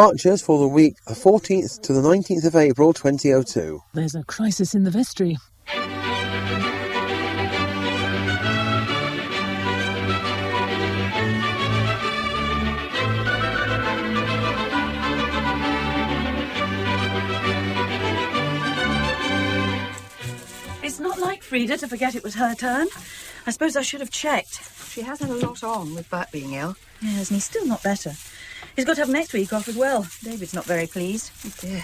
Departures for the week 14th to the 19th of April 2002. There's a crisis in the vestry. It's not like Frida to forget it was her turn. I suppose I should have checked. She has had a lot on with Bert being ill. Yes, and he's still not better. He's got to have next week off as well. David's not very pleased. Oh dear.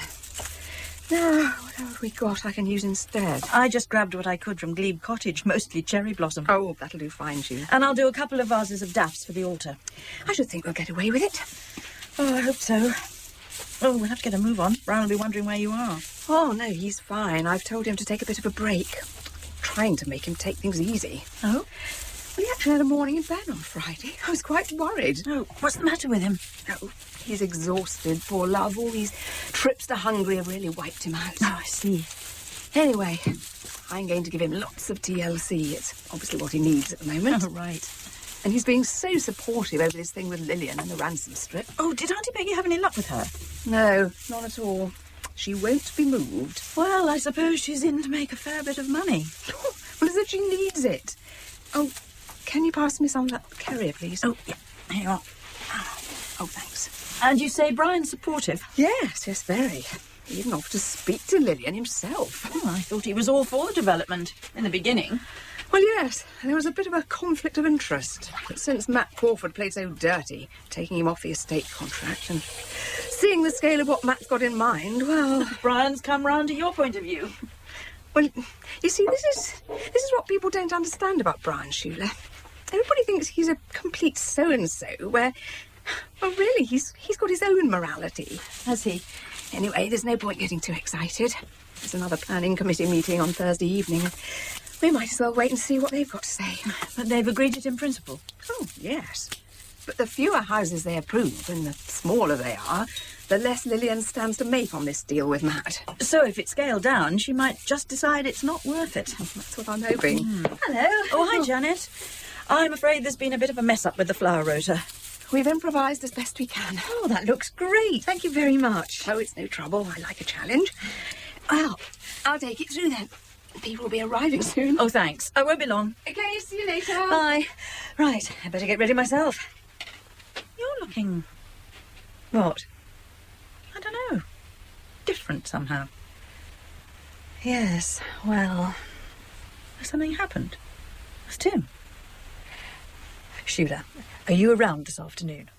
Now, what have we got I can use instead? I just grabbed what I could from Glebe Cottage, mostly cherry blossom. Oh, that'll do fine, Jew. And I'll do a couple of vases of daffs for the altar. I should think we'll get away with it. Oh, I hope so. Oh, we'll have to get a move on. Brian will be wondering where you are. Oh, no, he's fine. I've told him to take a bit of a break. Trying to make him take things easy. Oh? Well, he actually had a morning in bed on Friday. I was quite worried. Oh, what's the matter with him? Oh, he's exhausted, poor love. All these trips to Hungary have really wiped him out. Oh, I see. Anyway, I'm going to give him lots of TLC. It's obviously what he needs at the moment. Oh, right. And he's being so supportive over this thing with Lillian and the ransom strip. Oh, did Auntie Peggy have any luck with her? No, not at all. She won't be moved. Well, I suppose she's in to make a fair bit of money. Well, as if she needs it. Oh, can you pass me some of that carrier, please? Oh, yeah. Here you are. Oh, thanks. And you say Brian's supportive? Yes, very. He even offered to speak to Lillian himself. Oh, I thought he was all for the development in the beginning. Well, yes, there was a bit of a conflict of interest. But since Matt Crawford played so dirty, taking him off the estate contract and seeing the scale of what Matt's got in mind, well... Brian's come round to your point of view. Well, you see, this is what people don't understand about Brian Schuler. Everybody thinks he's a complete so-and-so, where... Well, really, he's got his own morality. Has he? Anyway, there's no point getting too excited. There's another planning committee meeting on Thursday evening. We might as well wait and see what they've got to say. But they've agreed it in principle. Oh, yes. But the fewer houses they approve and the smaller they are, the less Lillian stands to make on this deal with Matt. So if it's scaled down, she might just decide it's not worth it. That's what I'm hoping. Hello. Oh, hi, Janet. I'm afraid there's been a bit of a mess-up with the flower rota. We've improvised as best we can. Oh, that looks great. Thank you very much. Oh, it's no trouble. I like a challenge. Well, I'll take it through then. People will be arriving soon. Oh, thanks. I won't be long. Okay, see you later. Bye. Right, I better get ready myself. You're looking... What? I don't know. Different somehow. Yes, well... Has something happened? It's Tim. Schuler, are you around this afternoon?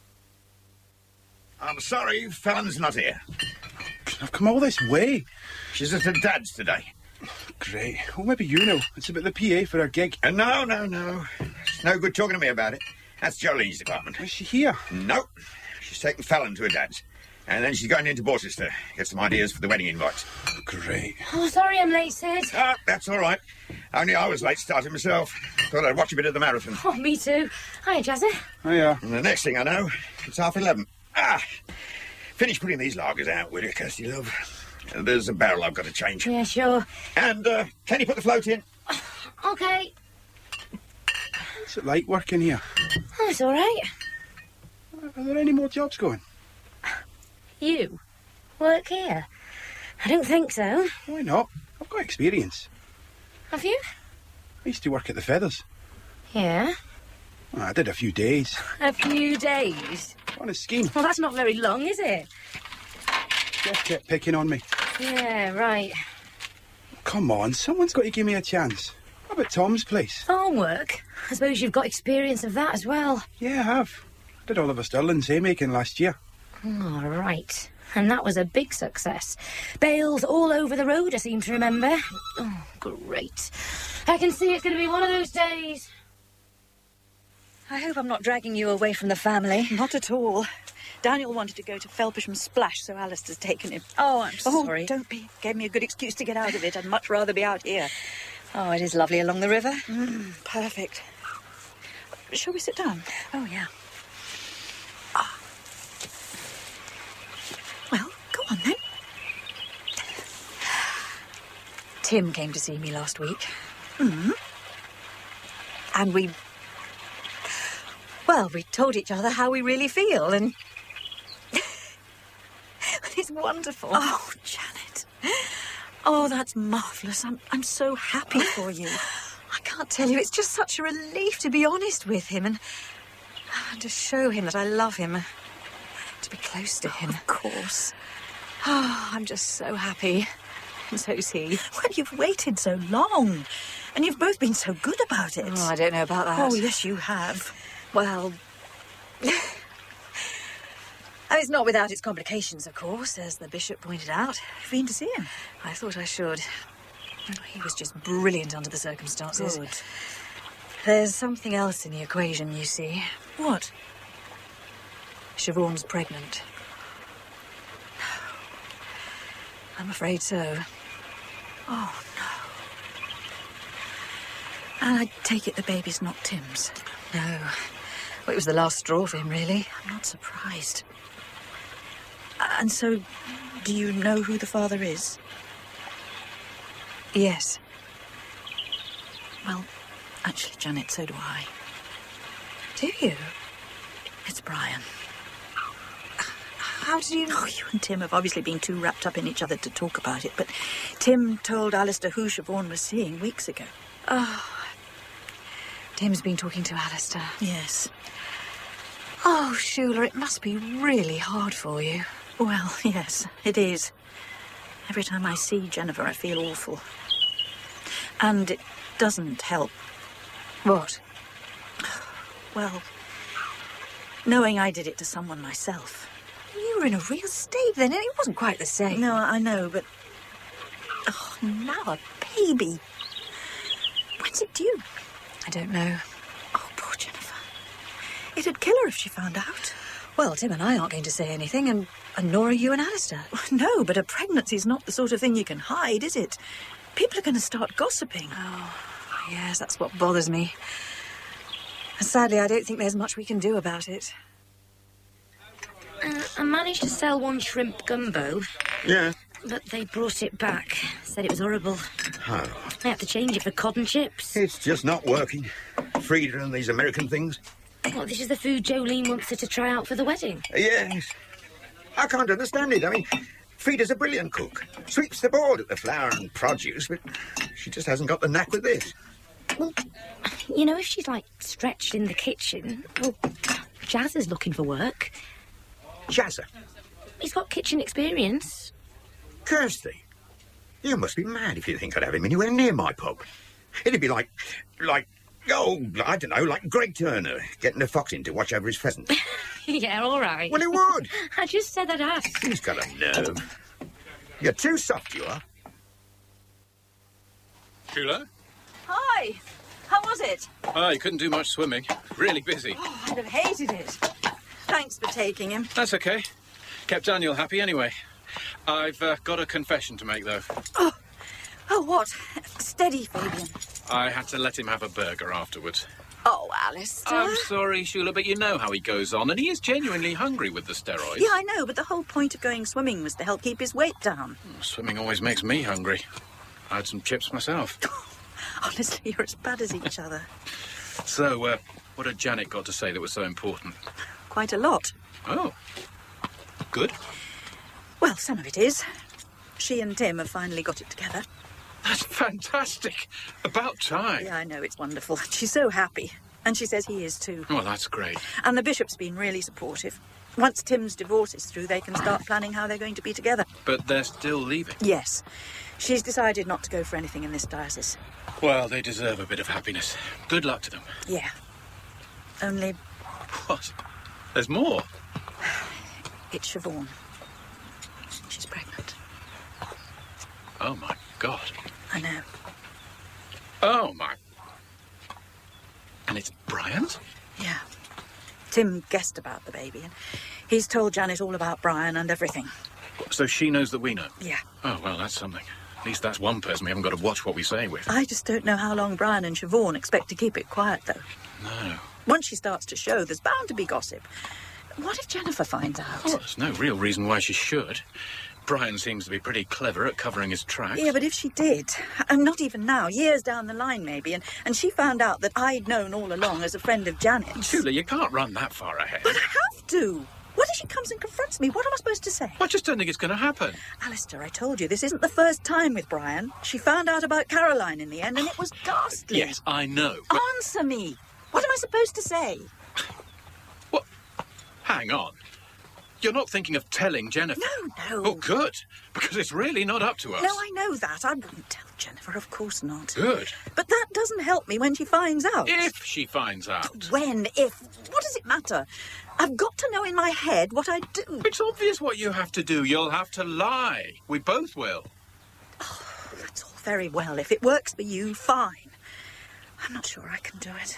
I'm sorry, Fallon's not here. I've come all this way. She's at her dad's today. Great. Well, maybe you know. It's about the PA for our gig. No. It's no good talking to me about it. That's Jolene's department. Is she here? No. She's taken Fallon to her dad's. And then she's going into Borchester. Get some ideas for the wedding invites. Great. Oh, sorry I'm late, Sid. Ah, that's all right. Only I was late starting myself. Thought I'd watch a bit of the marathon. Oh, me too. Hiya, Jazzy. Hiya. And the next thing I know, it's 11:30. Finish putting these lagers out, will you, Kirsty, love? There's a barrel I've got to change. Yeah, sure. And can you put the float in? OK. What's it like working here? Oh, it's all right. Are there any more jobs going? You work here? I don't think so. Why not? I've got experience. Have you? I used to work at the Feathers. Yeah. Well, I did a few days. A few days? On a scheme. Well, that's not very long, is it? Jeff kept picking on me. Yeah, right. Come on, someone's got to give me a chance. How about Tom's place? Farm work? I suppose you've got experience of that as well. Yeah, I have. I did Oliver Stirling's haymaking last year. All right. And that was a big success. Bales all over the road, I seem to remember. Oh, great. I can see it's going to be one of those days. I hope I'm not dragging you away from the family. Not at all. Daniel wanted to go to Felpersham Splash, so Alistair's taken him. Oh, I'm sorry. Don't be. Gave me a good excuse to get out of it. I'd much rather be out here. Oh, it is lovely along the river. Perfect. Shall we sit down? Oh, yeah. Well, go on then. Tim came to see me last week. And we told each other how we really feel, and It's wonderful. Oh, Janet. Oh, that's marvellous. I'm so happy for you. I can't tell you, it's just such a relief to be honest with him and to show him that I love him, to be close to him. Of course. Oh, I'm just so happy. And so's he. Well, you've waited so long. And you've both been so good about it. Oh, I don't know about that. Oh, yes, you have. Well... it's not without its complications, of course, as the Bishop pointed out. I've been to see him. I thought I should. He was just brilliant under the circumstances. Good. There's something else in the equation, you see. What? Siobhan's pregnant. I'm afraid so. Oh, no. And I take it the baby's not Tim's? No. Well, it was the last straw for him, really. I'm not surprised. And so, do you know who the father is? Yes. Well, actually, Janet, so do I. Do you? It's Brian. How did you know? Oh, you and Tim have obviously been too wrapped up in each other to talk about it, but Tim told Alistair who Siobhan was seeing weeks ago. Oh. Tim's been talking to Alistair. Yes. Oh, Shula, it must be really hard for you. Well, yes, it is. Every time I see Jennifer, I feel awful. And it doesn't help. What? Well, knowing I did it to someone myself. You were in a real state then, and it wasn't quite the same. No, I know, but... Oh, now a baby. When's it due? I don't know. Oh, poor Jennifer. It'd kill her if she found out. Well, Tim and I aren't going to say anything, and nor are you and Alistair. No, but a pregnancy's not the sort of thing you can hide, is it? People are going to start gossiping. Oh, yes, that's what bothers me. And sadly, I don't think there's much we can do about it. I managed to sell one shrimp gumbo. Yeah. But they brought it back. Said it was horrible. Oh. I had to change it for cod and chips. It's just not working. Frida and these American things. Well, this is the food Jolene wants her to try out for the wedding. Yes. I can't understand it. I mean, Frida's a brilliant cook. Sweeps the board at the flour and produce, but she just hasn't got the knack with this. Well, you know, if she's, like, stretched in the kitchen... Well, Jazz is looking for work. Jazzer? He's got kitchen experience. Kirsty, you must be mad if you think I'd have him anywhere near my pub. It'd be like, oh, I don't know, like Greg Turner getting a fox in to watch over his pheasant. Yeah, all right. Well, it would. I just said I'd ask. He's got a nerve. You're too soft, you are. Shula? Hi. How was it? Oh, you couldn't do much swimming. Really busy. Oh, I'd have hated it. Thanks for taking him. That's okay. Kept Daniel happy anyway. I've got a confession to make, though. Oh, what? Steady, Fabian. I had to let him have a burger afterwards. Oh, Alistair. I'm sorry, Shula, but you know how he goes on, and he is genuinely hungry with the steroids. Yeah, I know, but the whole point of going swimming was to help keep his weight down. Swimming always makes me hungry. I had some chips myself. Honestly, you're as bad as each other. So, what had Janet got to say that was so important? Quite a lot. Oh. Good. Well, some of it is. She and Tim have finally got it together. That's fantastic. About time. Yeah, I know, it's wonderful. She's so happy. And she says he is too. Well, that's great. And the Bishop's been really supportive. Once Tim's divorce is through, they can start planning how they're going to be together. But they're still leaving? Yes. She's decided not to go for anything in this diocese. Well, they deserve a bit of happiness. Good luck to them. Yeah. Only... What? There's more? It's Siobhan. She's pregnant. Oh, my God. I know. Oh, my... And it's Brian's? Yeah. Tim guessed about the baby, and he's told Janet all about Brian and everything. So she knows that we know? Yeah. Oh, well, that's something. At least that's one person we haven't got to watch what we say with. I just don't know how long Brian and Siobhan expect to keep it quiet, though. No. Once she starts to show, there's bound to be gossip. What if Jennifer finds out? Well, there's no real reason why she should. Brian seems to be pretty clever at covering his tracks. Yeah, but if she did, and not even now, years down the line maybe, and she found out that I'd known all along as a friend of Janet's... Shula, you can't run that far ahead. But I have to. What if she comes and confronts me? What am I supposed to say? I just don't think it's going to happen. Alistair, I told you, this isn't the first time with Brian. She found out about Caroline in the end, and it was ghastly. Yes, I know. But... Answer me. What am I supposed to say? What? Hang on. You're not thinking of telling Jennifer? No. Oh, good. Because it's really not up to us. No, I know that. I wouldn't tell Jennifer, of course not. Good. But that doesn't help me when she finds out. If she finds out. When? If? What does it matter? I've got to know in my head what I do. It's obvious what you have to do. You'll have to lie. We both will. Oh, that's all very well. If it works for you, fine. I'm not sure I can do it.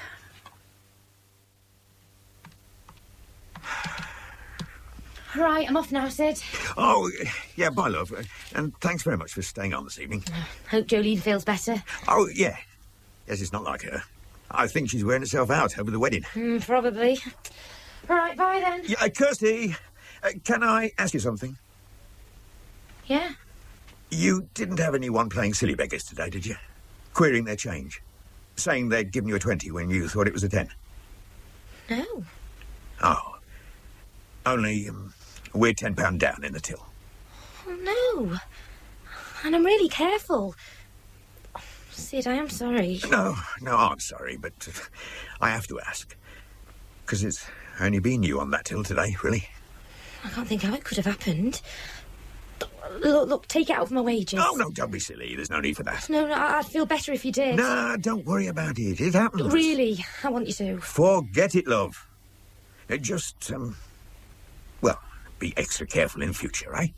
Right, I'm off now, Sid. Oh, yeah, bye, love. And thanks very much for staying on this evening. Hope Jolene feels better. Oh, yeah. Yes, it's not like her. I think she's wearing herself out over the wedding. Probably. All right, bye then. Yeah, Kirsty, can I ask you something? Yeah? You didn't have anyone playing silly beggars today, did you? Querying their change. Saying they'd given you a 20 when you thought it was a 10. No. Oh. Only, we're £10 down in the till. Oh, no. And I'm really careful. Sid, I am sorry. No, I'm sorry, but I have to ask. Because it's only been you on that till today, really. I can't think how it could have happened. Look, take it out of my wages. Oh, no, don't be silly. There's no need for that. No, I'd feel better if you did. No, don't worry about it. It happens. Really, I want you to. Forget it, love. Just, well, be extra careful in future, eh?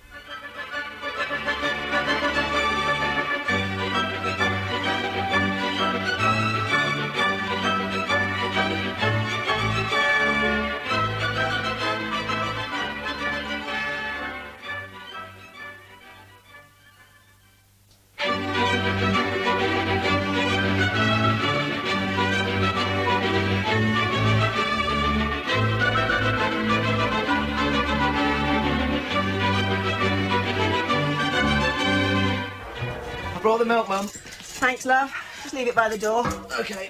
Brought the milk, Mum. Thanks, love. Just leave it by the door. OK.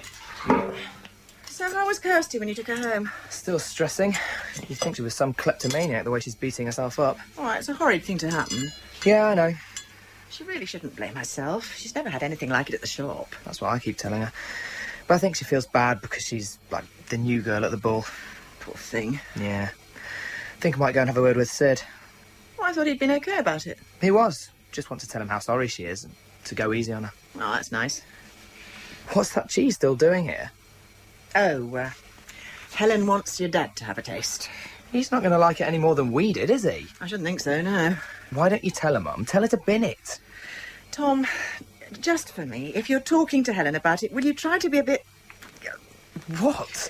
So how was Kirsty when you took her home? Still stressing. You'd think she was some kleptomaniac, the way she's beating herself up. All right, it's a horrid thing to happen. Yeah, I know. She really shouldn't blame herself. She's never had anything like it at the shop. That's what I keep telling her. But I think she feels bad because she's, like, the new girl at the ball. Poor thing. Yeah. I think I might go and have a word with Sid. Well, I thought he'd been OK about it. He was. Just want to tell him how sorry she is and to go easy on her. Oh, that's nice. What's that cheese still doing here? Oh, Helen wants your dad to have a taste. He's not going to like it any more than we did, is he? I shouldn't think so, no. Why don't you tell her, Mum? Tell her to bin it. Tom, just for me, if you're talking to Helen about it, will you try to be a bit... What?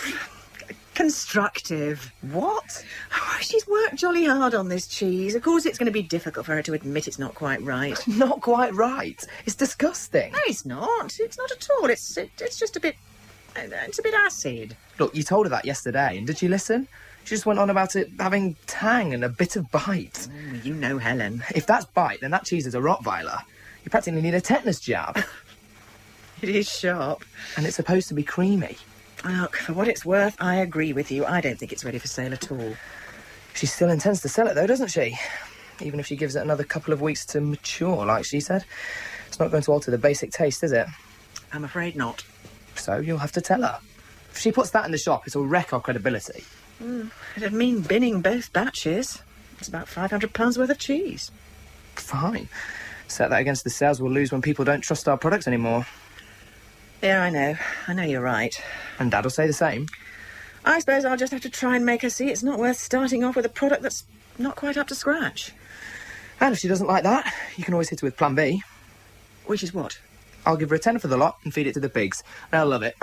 Constructive. What? Oh, she's worked jolly hard on this cheese. Of course it's going to be difficult for her to admit it's not quite right. Not quite right. It's disgusting. No, it's not. It's not at all. It's just a bit... It's a bit acid. Look, you told her that yesterday, and did she listen? She just went on about it having tang and a bit of bite. Oh, you know Helen. If that's bite, then that cheese is a Rottweiler. You practically need a tetanus jab. It is sharp. And it's supposed to be creamy. Look, for what it's worth, I agree with you. I don't think it's ready for sale at all. She still intends to sell it, though, doesn't she? Even if she gives it another couple of weeks to mature, like she said. It's not going to alter the basic taste, is it? I'm afraid not. So you'll have to tell her. If she puts that in the shop, it'll wreck our credibility. It'd mean binning both batches. It's about £500 worth of cheese. Fine. Set that against the sales we'll lose when people don't trust our products anymore. Yeah, I know. I know you're right. And Dad'll say the same. I suppose I'll just have to try and make her see it's not worth starting off with a product that's not quite up to scratch. And if she doesn't like that, you can always hit her with Plan B. Which is what? I'll give her a tenner for the lot and feed it to the pigs. They'll love it.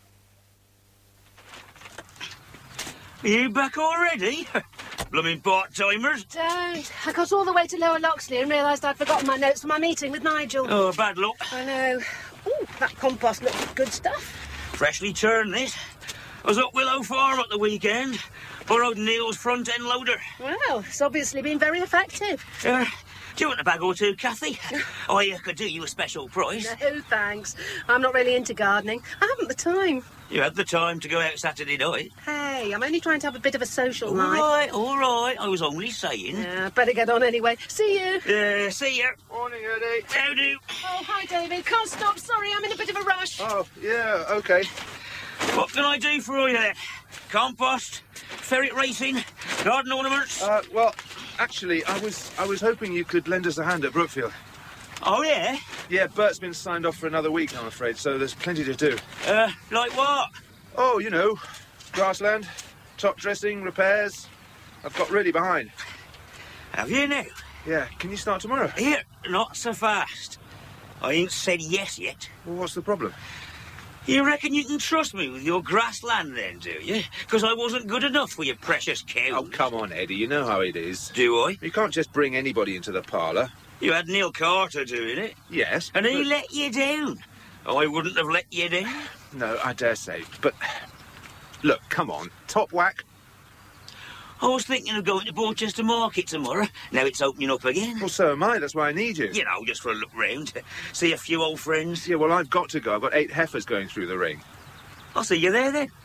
Are you back already? Blooming part-timers. Don't. I got all the way to Lower Loxley and realised I'd forgotten my notes for my meeting with Nigel. Oh, bad luck. I know. Ooh, that compost looks good stuff. Freshly turned, this. I was up Willow Farm at the weekend. Borrowed Neil's front-end loader. Well, it's obviously been very effective. Do you want a bag or two, Kathy? I could do you a special price. No, thanks. I'm not really into gardening. I haven't the time. You had the time to go out Saturday night. Hey, I'm only trying to have a bit of a social night. All right. I was only saying. Yeah, better get on anyway. See you. Yeah, see you. Morning, Eddie. How do? Oh, hi, David. Can't stop. Sorry, I'm in a bit of a rush. Oh, yeah, OK. What can I do for you then? Compost, ferret racing, garden ornaments? Well, actually, I was hoping you could lend us a hand at Brookfield. Oh, yeah? Yeah, Bert's been signed off for another week, I'm afraid, so there's plenty to do. Like what? Oh, you know, grassland, top dressing, repairs. I've got really behind. Have you now? Yeah, can you start tomorrow? Here, not so fast. I ain't said yes yet. Well, what's the problem? You reckon you can trust me with your grassland then, do you? Because I wasn't good enough for your precious cow. Oh, come on, Eddie, you know how it is. Do I? You can't just bring anybody into the parlour. You had Neil Carter doing it. Yes. And he let you down. I wouldn't have let you down. No, I dare say. But, look, come on. Top whack. I was thinking of going to Borchester Market tomorrow. Now it's opening up again. Well, so am I. That's why I need you. You know, just for a look round. See a few old friends. Yeah, well, I've got to go. I've got 8 heifers going through the ring. I'll see you there, then.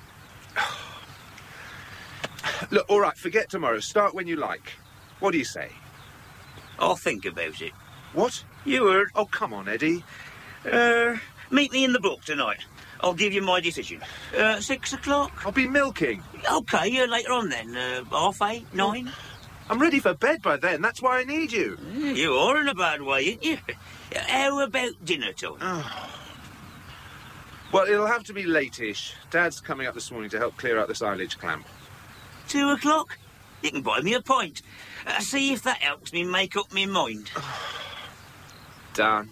Look, all right, forget tomorrow. Start when you like. What do you say? I'll think about it. What? You heard. Oh, come on, Eddie. Meet me in the book tonight. I'll give you my decision. 6 o'clock? I'll be milking. OK, later on then. 8:30, 9? I'm ready for bed by then. That's why I need you. You are in a bad way, ain't you? How about dinner time? Oh. Well, it'll have to be late-ish. Dad's coming up this morning to help clear out the silage clamp. 2 o'clock? You can buy me a pint. See if that helps me make up my mind. Done.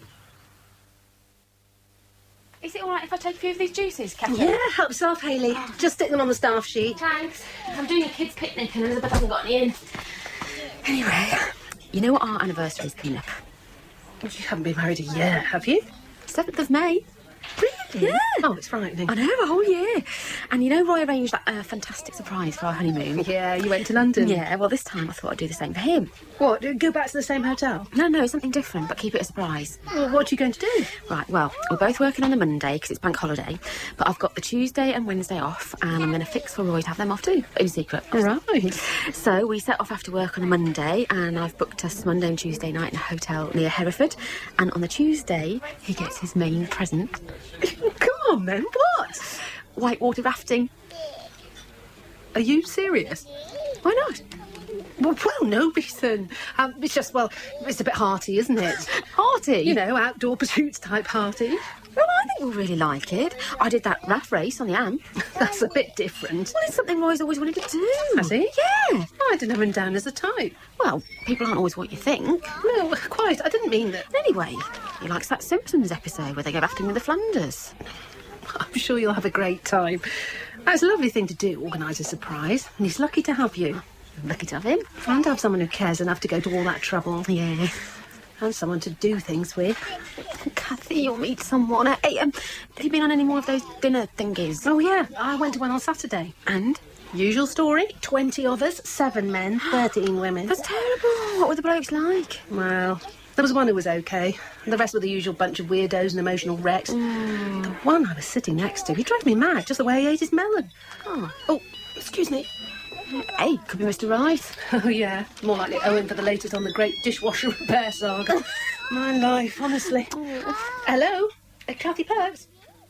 Is it all right if I take a few of these juices, Catherine? Yeah, help yourself, Hayley. Just stick them on the staff sheet. Thanks. I'm doing a kids' picnic and Elizabeth hasn't got any in. Anyway, you know what our anniversary is coming up? You haven't been married a year, have you? 7th of May. Really? Yeah. Oh, it's frightening. I know, a whole year. And you know Roy arranged that fantastic surprise for our honeymoon? Yeah, you went to London. Yeah, well, this time I thought I'd do the same for him. What, go back to the same hotel? No, something different, but keep it a surprise. Well, what are you going to do? Right, well, we're both working on the Monday because it's bank holiday, but I've got the Tuesday and Wednesday off, and I'm going to fix for Roy to have them off too, in secret. Right. So we set off after work on a Monday, and I've booked us Monday and Tuesday night in a hotel near Hereford, and on the Tuesday, he gets his main present. Come on, then, what? Whitewater rafting. Are you serious? Why not? Well, no, Beeson. It's just, well, it's a bit hearty, isn't it? Hearty? You know, outdoor pursuits type hearty. Well, I think we'll really like it. I did that raft race on the Am. That's a bit different. Well, it's something Roy's always wanted to do. Has he? Yeah. I didn't have him down as a type. Well, people aren't always what you think. No, quite. I didn't mean that. Anyway, he likes that Simpsons episode where they go rafting with the Flanders. I'm sure you'll have a great time. It's a lovely thing to do, organise a surprise. And he's lucky to have you. Lucky to have him. And to have someone who cares enough to go to all that trouble. Yeah. And someone to do things with. Cathy, you'll meet someone. Hey, have you been on any more of those dinner thingies? Oh, yeah. I went to one on Saturday. And? Usual story. 20 of us, 7 men, 13 women. That's terrible. What were the blokes like? Well, there was one who was OK. The rest were the usual bunch of weirdos and emotional wrecks. The one I was sitting next to, he drove me mad just the way he ate his melon. Oh, excuse me. Hey, could be Mr. Wright. Oh, yeah. More likely Owen for the latest on the great dishwasher repair saga. My life, honestly. Hello? Cathy Perks?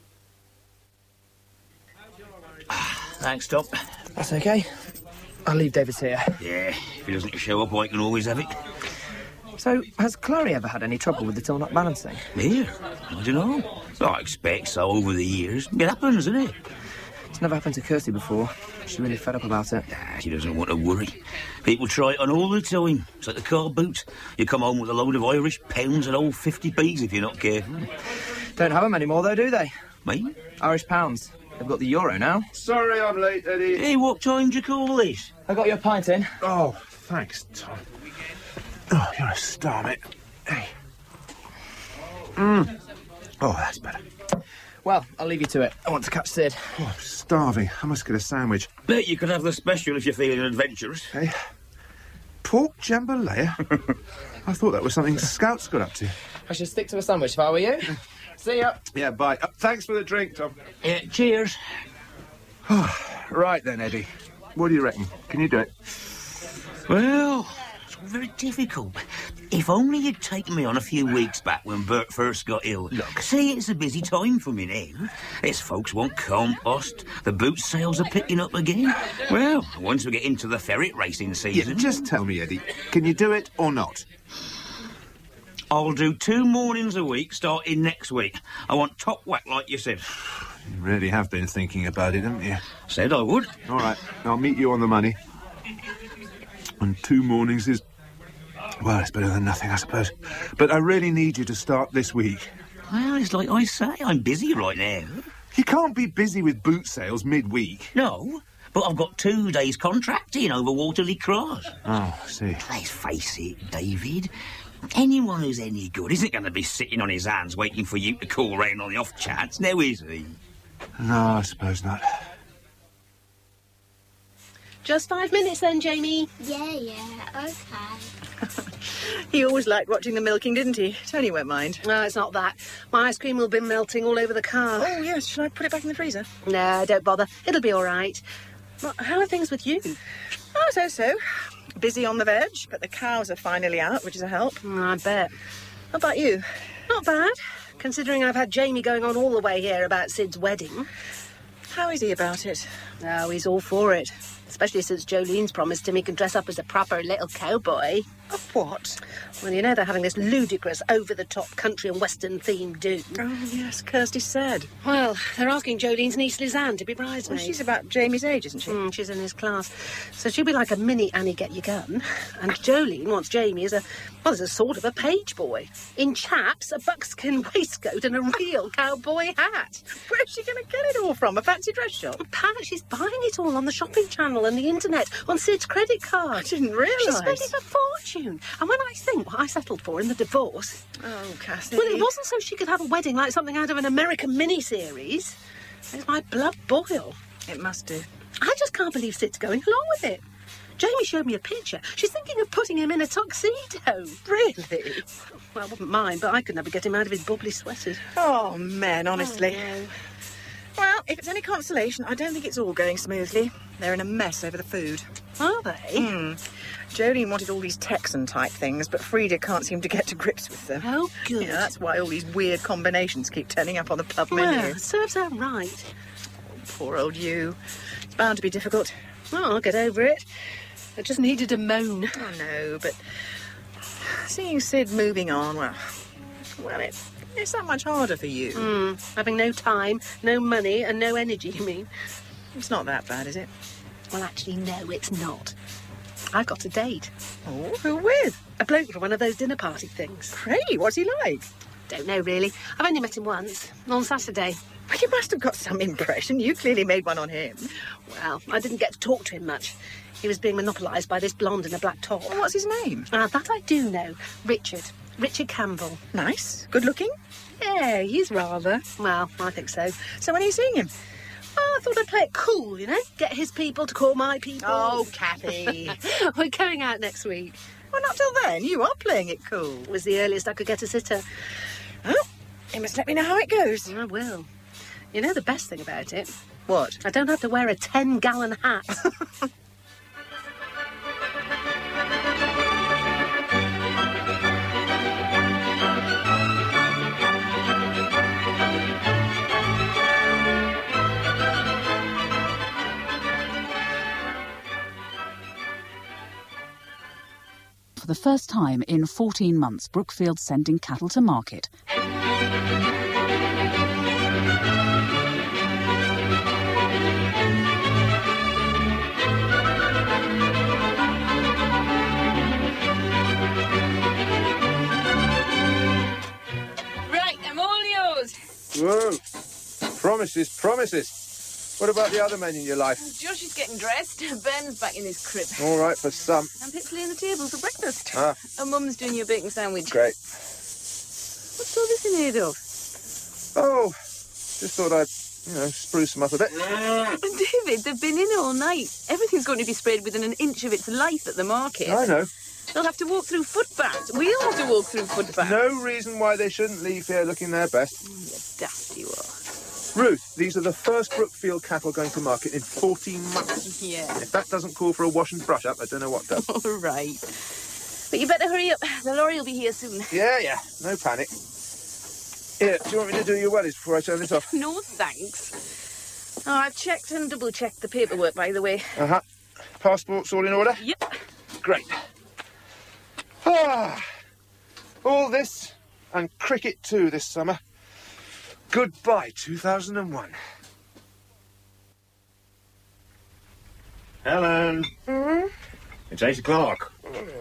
Thanks, Tom. That's OK. I'll leave David's here. Yeah, if he doesn't show up, I can always have it. So, has Chloe ever had any trouble with the till not balancing? Here? I don't know. I expect so over the years. It happens, doesn't it? It's never happened to Kirsty before. She's really fed up about it. Nah, she doesn't want to worry. People try it on all the time. It's like the car boot. You come home with a load of Irish pounds and old 50p's if you're not careful. Don't have them anymore, though, do they? Me? Irish pounds. They've got the euro now. Sorry I'm late, Eddie. Hey, what time do you call this? I got your pint in. Oh, thanks, Tom. Oh, you're a star, mate. Hey. Oh, that's better. Well, I'll leave you to it. I want to catch Sid. Oh, I'm starving. I must get a sandwich. Bet you could have the special if you're feeling adventurous. Hey, pork jambalaya? I thought that was something Scouts got up to. I should stick to a sandwich if I were you. See ya. Yeah, bye. Thanks for the drink, Tom. Yeah, cheers. Right then, Eddie. What do you reckon? Can you do it? Well, it's all very difficult. If only you'd taken me on a few weeks back when Bert first got ill. Look, see, it's a busy time for me now. There's folks want compost. The boot sales are picking up again. Well, once we get into the ferret racing season... Yeah, just tell me, Eddie. Can you do it or not? I'll do 2 mornings a week starting next week. I want top whack, like you said. You really have been thinking about it, haven't you? Said I would. All right, I'll meet you on the money. And 2 mornings is... Well, it's better than nothing, I suppose. But I really need you to start this week. Well, it's like I say, I'm busy right now. You can't be busy with boot sales midweek. No, but I've got 2 days contracting over Waterley Cross. Oh, I see. Let's face it, David. Anyone who's any good isn't going to be sitting on his hands waiting for you to call round on the off chance, now is he? No, I suppose not. Just 5 minutes then, Jamie. Yeah, okay. He always liked watching the milking, didn't he? Tony won't mind. No, it's not that. My ice cream will be melting all over the car. Oh, yes. Shall I put it back in the freezer? No, don't bother. It'll be all right. Well, how are things with you? Oh, so. Busy on the veg, but the cows are finally out, which is a help. I bet. What about you? Not bad, considering I've had Jamie going on all the way here about Sid's wedding. How is he about it? Oh, he's all for it. Especially since Jolene's promised him he can dress up as a proper little cowboy. Of what? Well, you know they're having this ludicrous, over-the-top country and western-themed do. Oh, yes, Kirsty said. Well, they're asking Jolene's niece Lisanne to be bridesmaid. Well, she's about Jamie's age, isn't she? She's in his class. So she'll be like a mini Annie Get-Your-Gun. And Jolene wants Jamie as a sort of a page boy. In chaps, a buckskin waistcoat and a real cowboy hat. Where's she going to get it all from? A fancy dress shop? Pat, she's buying it all on the shopping channel and the internet, on Sid's credit card. I didn't realise. She's spending a fortune. And when I think what I settled for in the divorce... Oh, Cassie. Well, it wasn't so she could have a wedding like something out of an American miniseries. Makes my blood boil. It must do. I just can't believe Sid's going along with it. Jamie showed me a picture. She's thinking of putting him in a tuxedo. Really? Well, I wouldn't mind, but I could never get him out of his bubbly sweaters. Oh, men, honestly. Oh, no. Well, if it's any consolation, I don't think it's all going smoothly. They're in a mess over the food. Are they? Jolene wanted all these Texan-type things, but Frida can't seem to get to grips with them. Oh, good. Yeah, that's why all these weird combinations keep turning up on the pub menu. Well, it serves her right. Poor old you. It's bound to be difficult. Well, I'll get over it. I just needed a moan. Oh, no, but seeing Sid moving on, well, it's that much harder for you. Having no time, no money, and no energy, you mean? It's not that bad, is it? Well, actually, no, it's not. I've got a date. Oh, who with? A bloke from one of those dinner party things. Really? What's he like? Don't know, really. I've only met him once, on Saturday. Well, you must have got some impression. You clearly made one on him. Well, I didn't get to talk to him much. He was being monopolised by this blonde in a black top. Well, what's his name? That I do know. Richard. Richard Campbell. Nice. Good looking? Yeah, he's rather. Well, I think so. So when are you seeing him? Oh, I thought I'd play it cool, you know? Get his people to call my people. Oh, Kathy. We're going out next week. Well, not till then. You are playing it cool. It was the earliest I could get a sitter. Oh, you must let me know how it goes. I will. You know the best thing about it? What? I don't have to wear a 10-gallon hat. For the first time in 14 months, Brookfield's sending cattle to market. Right, I'm all yours. Whoa. Promises. What about the other men in your life? Josh is getting dressed. Ben's back in his crib. All right, for some. And Pip's laying the table for breakfast. Ah. And Mum's doing your bacon sandwich. Great. What's all this in here, though? Oh, just thought I'd, spruce them up a bit. David, they've been in all night. Everything's going to be sprayed within an inch of its life at the market. I know. They'll have to walk through footpaths. We'll have to walk through footpaths. No reason why they shouldn't leave here looking their best. You daft you are. Ruth, these are the first Brookfield cattle going to market in 14 months. Yeah. If that doesn't call for a wash and brush up, I don't know what does. All right. But you better hurry up. The lorry will be here soon. Yeah. No panic. Here, do you want me to do your wellies before I turn this off? No, thanks. Oh, I've checked and double-checked the paperwork, by the way. Uh-huh. Passport's all in order? Yep. Great. All this and cricket too this summer. Goodbye, 2001. Helen. It's 8 o'clock.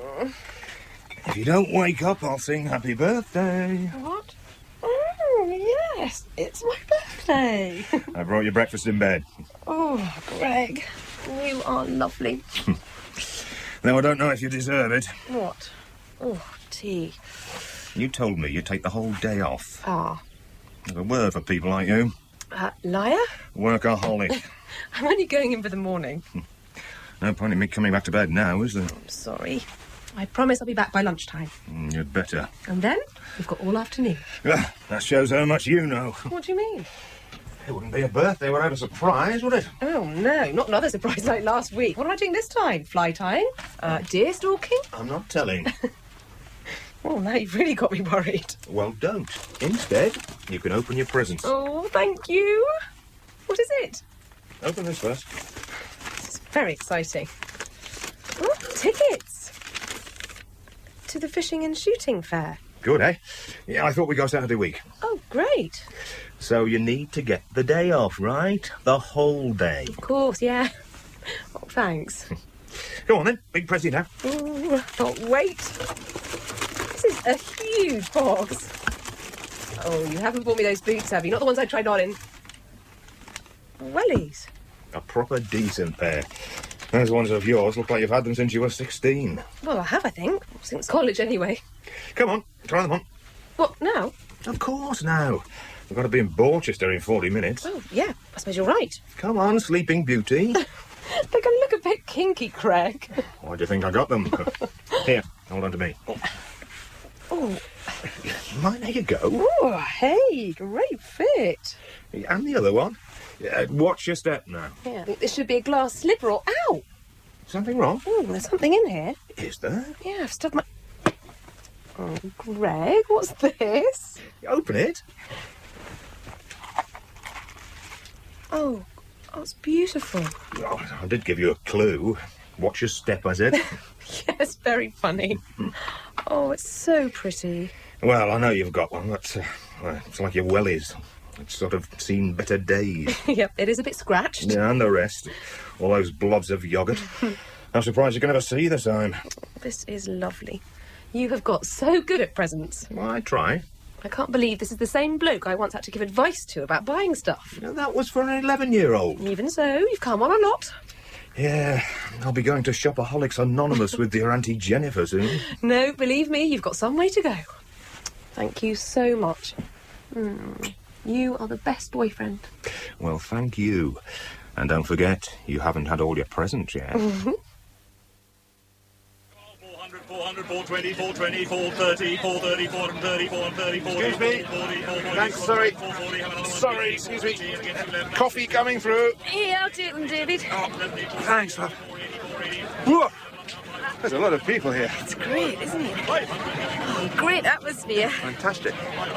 If you don't wake up, I'll sing happy birthday. What? Oh, yes, it's my birthday. I brought you breakfast in bed. Oh, Greg, you are lovely. Though I don't know if you deserve it. What? Oh, tea. You told me you'd take the whole day off. Ah. There's a word for people like you. Liar? Workaholic. I'm only going in for the morning. No point in me coming back to bed now, is there? I'm sorry. I promise I'll be back by lunchtime. You'd better. And then we've got all afternoon. That shows how much you know. What do you mean? It wouldn't be a birthday without a surprise, would it? Oh, no, not another surprise like last week. What am I doing this time? Fly tying? Deer stalking? I'm not telling. Oh, now you've really got me worried. Well, don't. Instead, you can open your presents. Oh, thank you. What is it? Open this first. It's very exciting. Oh, tickets to the fishing and shooting fair. Good, eh? Yeah, I thought we got Saturday week. Oh, great. So you need to get the day off, right? The whole day. Of course, yeah. Oh, thanks. Go on then, big present now. Ooh, can't wait. This is a huge box. Oh, you haven't bought me those boots, have you? Not the ones I tried on in. Wellies. A proper decent pair. Those ones of yours look like you've had them since you were 16. Well, I have, I think. Since college, anyway. Come on, try them on. What, now? Of course, now. We've got to be in Borchester in 40 minutes. Oh, yeah, I suppose you're right. Come on, Sleeping Beauty. They're going to look a bit kinky, Craig. Why do you think I got them? Here, hold on to me. Oh. Mine, there you go. Oh, hey, great fit. And the other one. Watch your step now. Yeah, I think this should be a glass slipper or... Ow! Something wrong? Oh, there's something in here. Is there? Yeah, I've stuffed my... Oh, Greg, what's this? Open it. Oh, it's beautiful. Oh, I did give you a clue. Watch your step, I said. Yes, very funny. Oh, it's so pretty. Well, I know you've got one. That's, it's like your wellies. It's sort of seen better days. Yep, it is a bit scratched. Yeah, and the rest. All those blobs of yoghurt. I'm surprised you can ever see this time. This is lovely. You have got so good at presents. Well, I try. I can't believe this is the same bloke I once had to give advice to about buying stuff. Now, that was for an 11-year-old. Even so, you've come on a lot. Yeah, I'll be going to Shopaholics Anonymous with your Auntie Jennifer soon. No, believe me, you've got some way to go. Thank you so much. You are the best boyfriend. Well, thank you. And don't forget, you haven't had all your presents yet. 400, 420, 420, 430, 430, 430, 430, 430. Excuse me. Thanks, sorry. Sorry, excuse me. Coffee coming through. Yeah, I'll take them, David. Oh, thanks, love. Whoa. There's a lot of people here. It's great, isn't it? Oh, great atmosphere. Fantastic.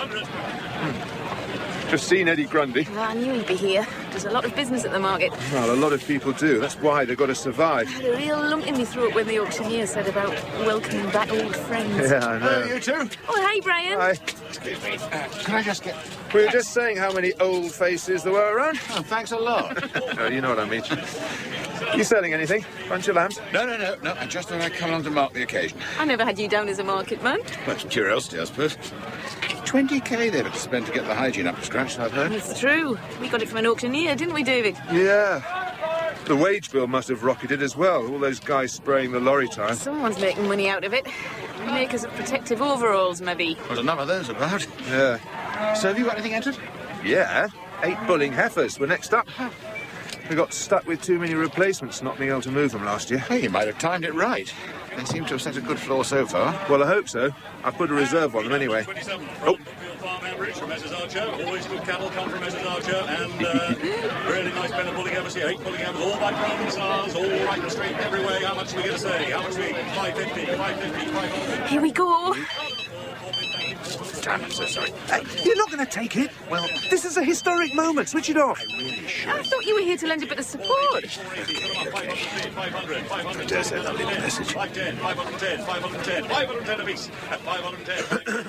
Just seen Eddie Grundy. Well, I knew he'd be here. There's a lot of business at the market. Well, a lot of people do. That's why they've got to survive. I had a real lump in my throat when the auctioneer said about welcoming back old friends. Yeah, I know. You too? Oh, hi, Brian. Hi. Excuse me. Can I just get... We were just saying how many old faces there were around. Oh, thanks a lot. Oh, you know what I mean. You selling anything? Bunch of lambs? No. I just thought I'd come along to mark the occasion. I never had you down as a market man. Well, it's curiosity, I suppose. 20k they've had to spend to get the hygiene up to scratch, I've heard. It's true. We got it from an auctioneer, didn't we, David? Yeah. The wage bill must have rocketed as well. All those guys spraying the lorry time. Someone's making money out of it. Makers of protective overalls, maybe. There's enough of those about. Yeah. So have you got anything entered? Yeah. 8 bulling heifers were next up. We got stuck with too many replacements, not being able to move them last year. Hey, you might have timed it right. They seem to have set a good floor so far. Well, I hope so. I put a reserve on them anyway. Oh, fish from Messrs Archer. Always good cattle come from Messrs Archer. And really nice pen of pulling overseas. 8 pulling overs, all by Brown Stars, all right and straight every way. How much are we going to say? How much are we? 550, 550, 500. Here we go. Damn, I'm so sorry. You're not going to take it? Well, this is a historic moment. Switch it off. I thought you were here to lend a bit of support. 500, 500. Dare say that little message. 510, 510, 510, 510 apiece. At 510.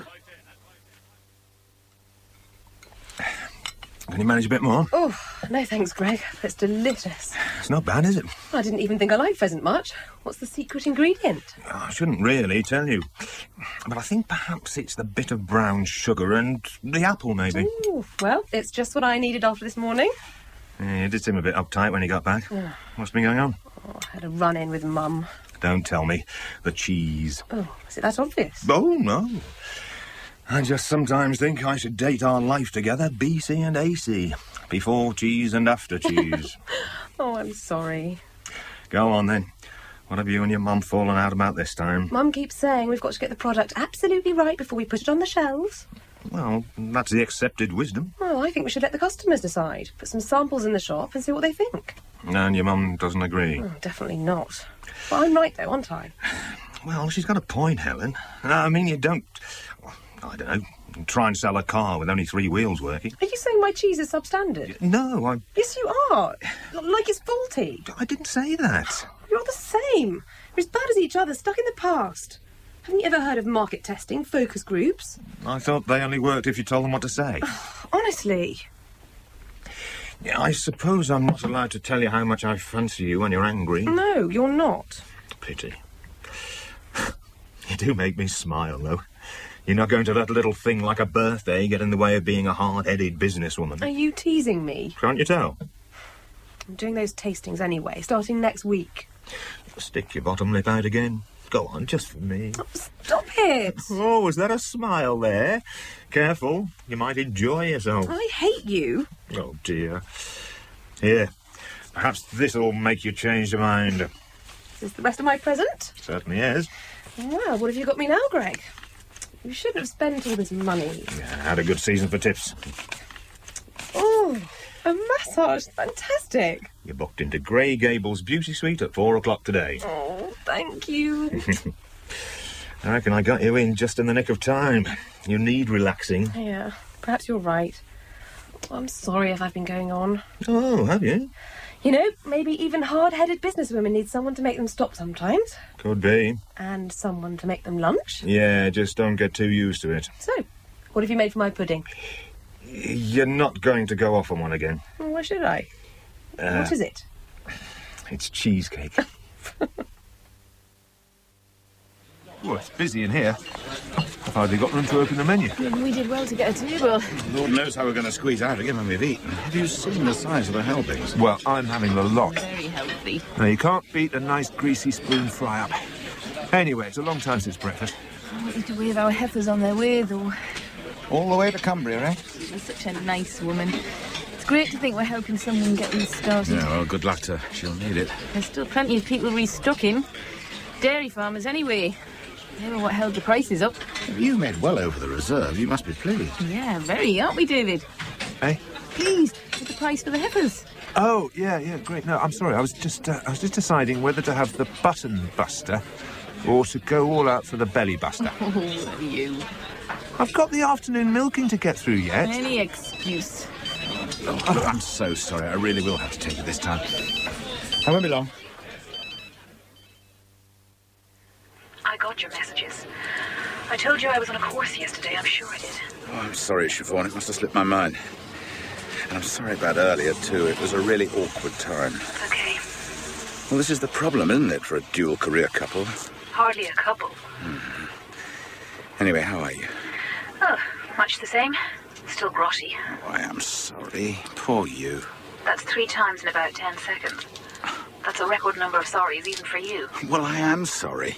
Can you manage a bit more? Oh, no thanks, Greg. It's delicious. It's not bad, is it? I didn't even think I liked pheasant much. What's the secret ingredient? I shouldn't really tell you. But I think perhaps it's the bit of brown sugar and the apple, maybe. Ooh, well, it's just what I needed after this morning. Yeah, you did seem a bit uptight when you got back. Yeah. What's been going on? Oh, I had a run-in with Mum. Don't tell me. The cheese. Oh, is it that obvious? Oh, no. I just sometimes think I should date our life together, BC and AC. Before cheese and after cheese. Oh, I'm sorry. Go on, then. What have you and your mum fallen out about this time? Mum keeps saying we've got to get the product absolutely right before we put it on the shelves. Well, that's the accepted wisdom. Well, I think we should let the customers decide. Put some samples in the shop and see what they think. And your mum doesn't agree? Oh, definitely not. But I'm right, though, aren't I? Well, she's got a point, Helen. I mean, you don't... I don't know, try and sell a car with only 3 wheels working. Are you saying my cheese is substandard? No, I... Yes, you are. Like it's faulty. I didn't say that. You're the same. You're as bad as each other, stuck in the past. Haven't you ever heard of market testing, focus groups? I thought they only worked if you told them what to say. Honestly. Yeah, I suppose I'm not allowed to tell you how much I fancy you when you're angry. No, you're not. Pity. You do make me smile, though. You're not going to let a little thing like a birthday get in the way of being a hard-headed businesswoman. Are you teasing me? Can't you tell? I'm doing those tastings anyway, starting next week. Stick your bottom lip out again. Go on, just for me. Oh, stop it! Oh, was that a smile there? Careful, you might enjoy yourself. I hate you. Oh, dear. Here, perhaps this'll make you change your mind. Is this the rest of my present? Certainly is. Well, what have you got me now, Greg? You shouldn't have spent all this money. Yeah, had a good season for tips. Oh, a massage. Fantastic. You're booked into Grey Gables Beauty Suite at 4 o'clock today. Oh, thank you. I reckon I got you in just in the nick of time. You need relaxing. Yeah, perhaps you're right. I'm sorry if I've been going on. Oh, have you? You know, maybe even hard-headed businesswomen need someone to make them stop sometimes. Could be. And someone to make them lunch. Yeah, just don't get too used to it. So, what have you made for my pudding? You're not going to go off on one again. Well, why should I? What is it? It's cheesecake. Oh, it's busy in here. I've hardly got room to open the menu. We did well to get a table. Lord knows how we're going to squeeze out of it when we've eaten. Have you seen the size of the helpings? Well, I'm having the lot. Very healthy. Now, you can't beat a nice greasy spoon fry-up. Anyway, it's a long time since breakfast. We could wave our heifers on their way, though. All the way to Cumbria, eh? She's such a nice woman. It's great to think we're helping someone get restarted. Yeah, well, good luck to her. She'll need it. There's still plenty of people restocking. Dairy farmers, anyway. They were what held the prices up. You made well over the reserve. You must be pleased. Yeah, very, aren't we, David? Eh? Pleased with the price for the heifers. Oh, yeah, great. No, I'm sorry. I was just deciding whether to have the button buster or to go all out for the belly buster. Oh, you. I've got the afternoon milking to get through yet. Any excuse. Oh, I'm so sorry. I really will have to take it this time. I won't be long. I got your messages. I told you I was on a course yesterday. I'm sure I did. Oh, I'm sorry, Siobhan. It must have slipped my mind. And I'm sorry about earlier, too. It was a really awkward time. Okay. Well, this is the problem, isn't it, for a dual-career couple? Hardly a couple. Anyway, how are you? Oh, much the same. Still grotty. Oh, I am sorry. Poor you. That's 3 times in about 10 seconds. That's a record number of sorries, even for you. Well, I am sorry.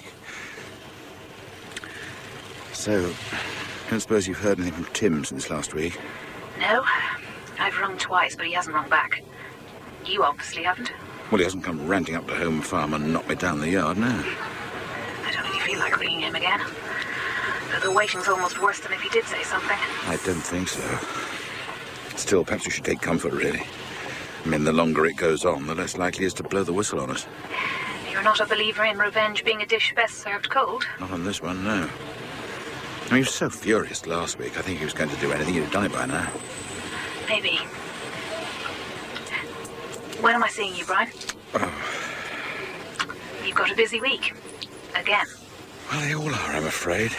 So, I don't suppose you've heard anything from Tim since last week? No. I've rung twice, but he hasn't rung back. You obviously haven't. Well, he hasn't come ranting up to Home Farm and knocked me down the yard, no. I don't really feel like ringing him again. But the waiting's almost worse than if he did say something. I don't think so. Still, perhaps we should take comfort, really. I mean, the longer it goes on, the less likely he is to blow the whistle on us. You're not a believer in revenge being a dish best served cold? Not on this one, no. I mean, he was so furious last week. I think he was going to do anything. He'd have done it by now. Maybe. When am I seeing you, Brian? Oh. You've got a busy week. Again. Well, they all are, I'm afraid.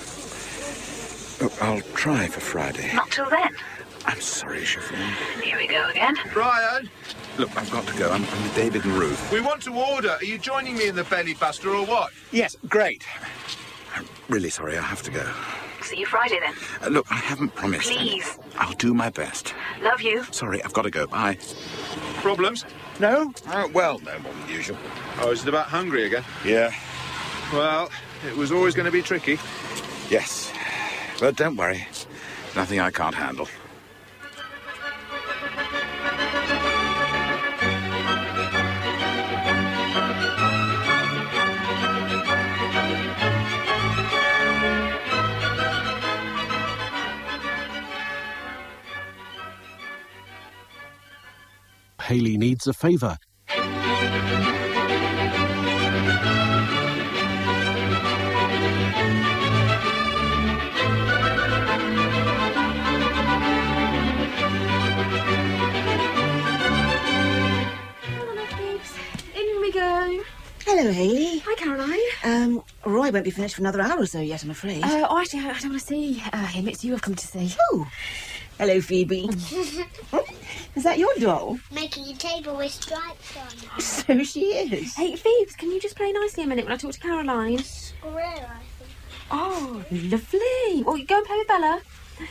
Look, I'll try for Friday. Not till then. I'm sorry, Chiffon. Here we go again. Brian! Look, I've got to go. I'm with David and Ruth. We want to order. Are you joining me in the belly buster or what? Yes, great. I'm really sorry. I have to go. See you Friday, then. Look, I haven't promised. Please. I'll do my best. Love you. Sorry, I've got to go. Bye. Problems? No? Well, no more than usual. Oh, is it about hungry again? Yeah. Well, it was always going to be tricky. Yes. But don't worry. Nothing I can't handle. Hayley needs a favour. Hello, Hayley. Hi, Caroline. Roy won't be finished for another hour or so yet, I'm afraid. Actually, I don't want to see him. It's you I've come to see. Oh. Hello, Phoebe. Is that your doll? Making a table with stripes on it. So she is. Hey, Phoebes, can you just play nicely a minute when I talk to Caroline? Square, I think. Oh, lovely. Well, you go and play with Bella.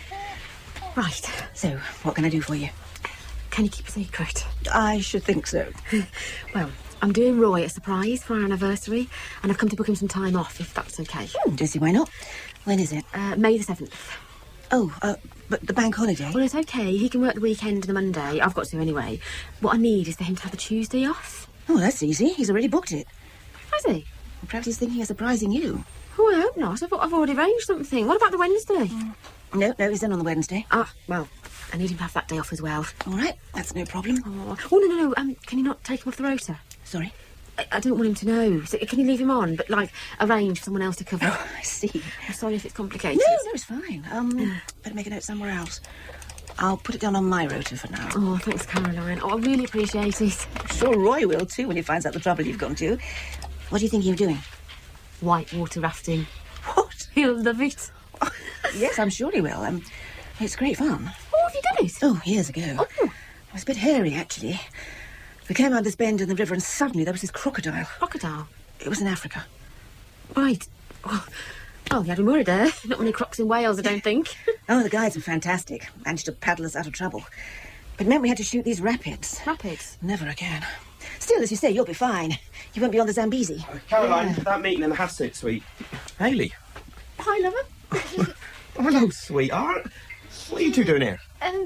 Right. So, what can I do for you? Can you keep a secret? I should think so. Well, I'm doing Roy a surprise for our anniversary, and I've come to book him some time off, if that's okay. Do see why not. When is it? May the 7th. Oh, but the bank holiday? Well, it's okay. He can work the weekend and the Monday. I've got to anyway. What I need is for him to have the Tuesday off. Oh, that's easy. He's already booked it. Has he? Well, perhaps he's thinking of surprising you. Oh, I hope not. I've already arranged something. What about the Wednesday? No, he's in on the Wednesday. Ah, well, I need him to have that day off as well. All right, that's no problem. Oh, no. Can you not take him off the rota? Sorry? I don't want him to know. So can you leave him on, but, arrange for someone else to cover? Oh, I see. I'm sorry if it's complicated. No, it's fine. Better make a note somewhere else. I'll put it down on my rota for now. Oh, thanks, Caroline. Oh, I really appreciate it. I'm sure Roy will, too, when he finds out the trouble you've gone to. What are you thinking of doing? Whitewater rafting. What? He'll love it. Yes, I'm sure he will. It's great fun. Oh, have you done it? Oh, years ago. Oh. It was a bit hairy, actually. We came out this bend in the river and suddenly there was this crocodile. Crocodile? It was in Africa. Right. Well, you had me worried there. Not many crocs in Wales, I don't think. Oh, the guides were fantastic. Managed to paddle us out of trouble. But it meant we had to shoot these rapids. Rapids? Never again. Still, as you say, you'll be fine. You won't be on the Zambezi. Caroline, that meeting in the Hassett suite. Hayley. Hi, lover. Hello, sweetheart. What are you two doing here?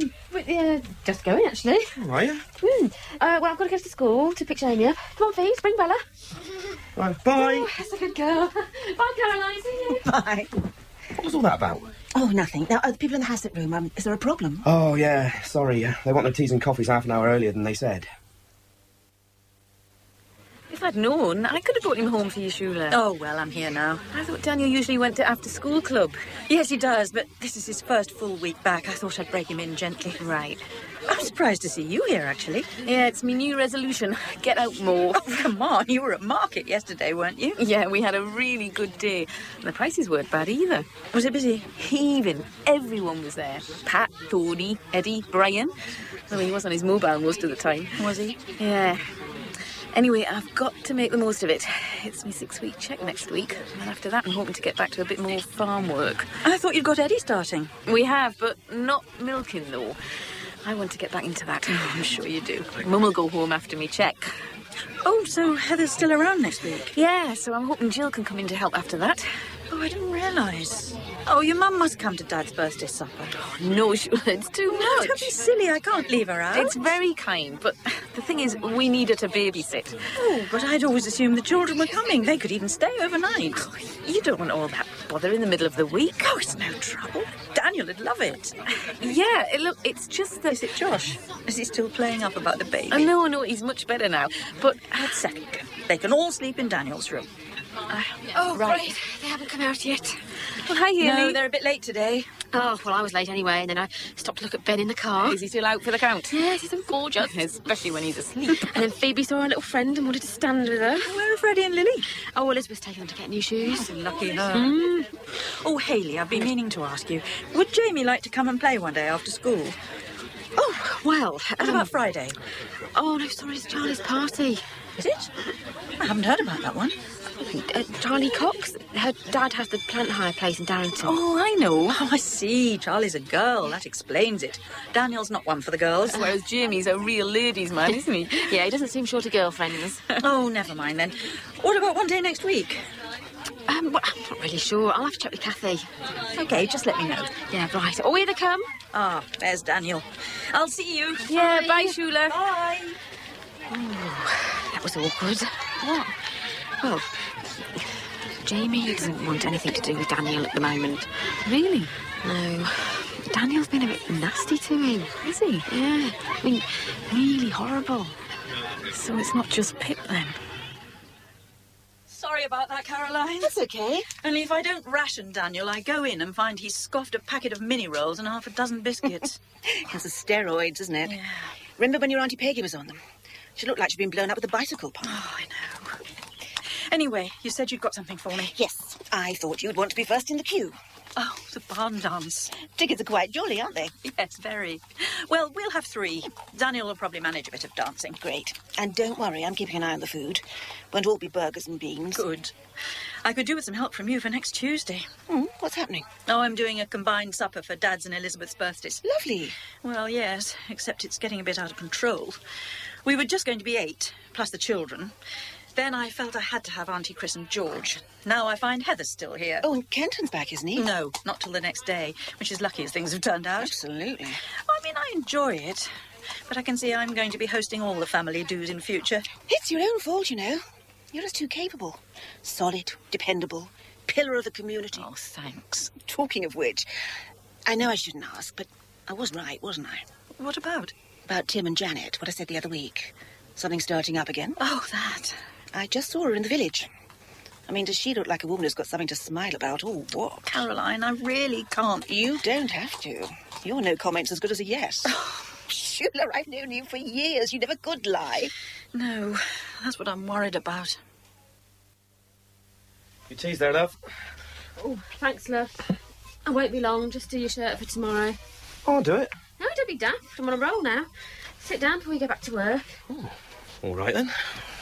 Just going, actually. Oh, are you? Well, I've got to go to school to pick Jamie up. Come on, Phoebe, bring Bella. Right, bye. Oh, that's a good girl. Bye, Caroline. See you. Bye. What was all that about? Oh, nothing. Now, the people in the Hassett room, is there a problem? Oh, yeah, sorry. They want their teas and coffees half an hour earlier than they said. If I'd known, I could have brought him home for you, Shula. Oh, well, I'm here now. I thought Daniel usually went to after-school club. Yes, he does, but this is his first full week back. I thought I'd break him in gently. Right. I'm surprised to see you here, actually. Yeah, it's my new resolution. Get out more. Oh, come on. You were at market yesterday, weren't you? Yeah, we had a really good day. And the prices weren't bad either. Was it busy? Heaving. Everyone was there. Pat, Tony, Eddie, Brian. I mean, he was on his mobile most of the time. Was he? Yeah. Anyway, I've got to make the most of it. It's my 6-week check next week. And after that, I'm hoping to get back to a bit more farm work. I thought you'd got Eddie starting. We have, but not milking, though. I want to get back into that. Oh, I'm sure you do. Mum will go home after me check. Oh, so Heather's still around next week? Yeah, so I'm hoping Jill can come in to help after that. Oh, I didn't realise. Oh, your mum must come to Dad's birthday supper. Oh, no, it's too much. No, don't be silly. I can't leave her out. It's very kind, but the thing is, we need her to babysit. Oh, but I'd always assumed the children were coming. They could even stay overnight. Oh, you don't want all that bother in the middle of the week. Oh, it's no trouble. Daniel would love it. Yeah, look, it's just that... Is it Josh? Is he still playing up about the baby? No, he's much better now. But let's settle them. They can all sleep in Daniel's room. Oh, right. great. They haven't come out yet. Well, hi, Haley. No, they're a bit late today. Oh, well, I was late anyway, and then I stopped to look at Ben in the car. Is he still out for the count? Yes, he's so gorgeous. Especially when he's asleep. And then Phoebe saw her little friend and wanted to stand with her. Where are Freddie and Lily? Oh, Elizabeth's taken them to get new shoes. Oh, lucky her. Oh, Haley, I've been meaning to ask you. Would Jamie like to come and play one day after school? Oh, well... What about Friday? Oh, no, sorry, it's Charlie's party. Is it? I haven't heard about that one. Charlie Cox. Her dad has the plant hire place in Darrington. Oh, I know. Oh, I see. Charlie's a girl. That explains it. Daniel's not one for the girls. Whereas Jamie's a real ladies' man, isn't he? Yeah, he doesn't seem short of girlfriends. Oh, never mind then. What about one day next week? Well, I'm not really sure. I'll have to check with Kathy. OK, just let me know. Yeah, right. Oh, here they come. Ah, there's Daniel. I'll see you. Yeah, bye, Shula. Bye. Oh, that was awkward. What? Well, Jamie doesn't want anything to do with Daniel at the moment. Really? No. Daniel's been a bit nasty to him. Is he? Yeah. I mean, really horrible. So it's not just Pip, then? Sorry about that, Caroline. That's okay. Only if I don't ration Daniel, I go in and find he's scoffed a packet of mini rolls and half a dozen biscuits. It's the steroids, isn't it? Yeah. Remember when your Auntie Peggy was on them? She looked like she'd been blown up with a bicycle pump. Oh, I know. Anyway, you said you'd got something for me. Yes, I thought you'd want to be first in the queue. Oh, the barn dance. Tickets are quite jolly, aren't they? Yes, very. Well, we'll have 3. Daniel will probably manage a bit of dancing. Great. And don't worry, I'm keeping an eye on the food. Won't all be burgers and beans. Good. I could do with some help from you for next Tuesday. What's happening? Oh, I'm doing a combined supper for Dad's and Elizabeth's birthdays. Lovely. Well, yes, except it's getting a bit out of control. We were just going to be 8, plus the children. Then I felt I had to have Auntie Chris and George. Now I find Heather's still here. Oh, and Kenton's back, isn't he? No, not till the next day, which is lucky as things have turned out. Absolutely. I mean, I enjoy it, but I can see I'm going to be hosting all the family do's in future. It's your own fault, you know. You're just too capable. Solid, dependable, pillar of the community. Oh, thanks. Talking of which, I know I shouldn't ask, but I was right, wasn't I? What about? About Tim and Janet, what I said the other week. Something starting up again. Oh, that. I just saw her in the village. I mean, does she look like a woman who's got something to smile about, or what? Caroline, I really can't. You don't have to. Your no comment's as good as a yes. Shula, I've known you for years. You never could lie. No, that's what I'm worried about. Your tea's there, love. Oh, thanks, love. I won't be long. Just do your shirt for tomorrow. I'll do it. No, don't be daft. I'm on a roll now. Sit down before you go back to work. Oh, all right, then.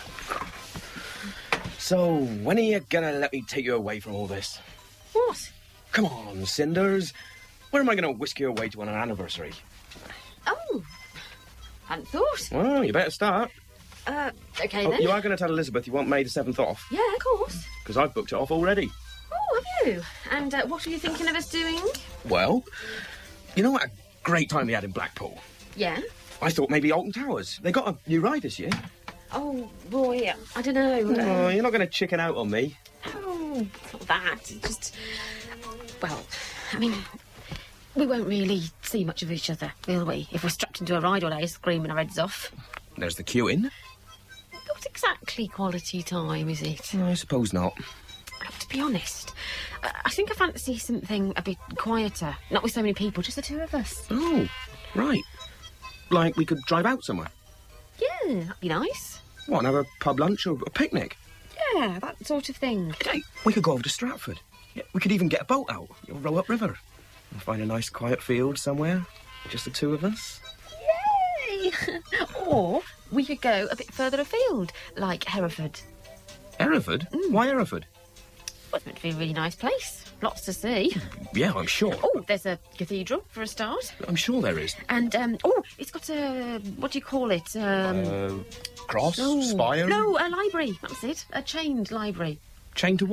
So, when are you going to let me take you away from all this? What? Come on, Cinders. Where am I going to whisk you away to on an anniversary? Oh, hadn't thought. Well, you better start. OK, then. You are going to tell Elizabeth you want May the 7th off? Yeah, of course. Because I've booked it off already. Oh, have you? And what are you thinking of us doing? Well, you know what a great time they had in Blackpool? Yeah? I thought maybe Alton Towers. They got a new ride this year. Oh, boy, I don't know. Oh, you're not going to chicken out on me. Oh, it's not that. It's just... Well, I mean, we won't really see much of each other, will we? If we're strapped into a ride all day screaming our heads off. There's the queuing. Not exactly quality time, is it? I suppose not. Look, to be honest, I think I fancy something a bit quieter. Not with so many people, just the 2 of us. Oh, right. Like we could drive out somewhere? Yeah, that'd be nice. What, have a pub lunch or a picnic? Yeah, that sort of thing. Hey, we could go over to Stratford. Yeah, we could even get a boat out, row up river. And find a nice quiet field somewhere. Just the 2 of us. Yay! Or we could go a bit further afield, like Hereford. Hereford? Why Hereford? Well, it's meant to be a really nice place. Lots to see. Yeah, I'm sure. Oh, there's a cathedral, for a start. I'm sure there is. And, it's got a... What do you call it? Cross? No. Spire? No, a library. That's it. A chained library. Chained to what?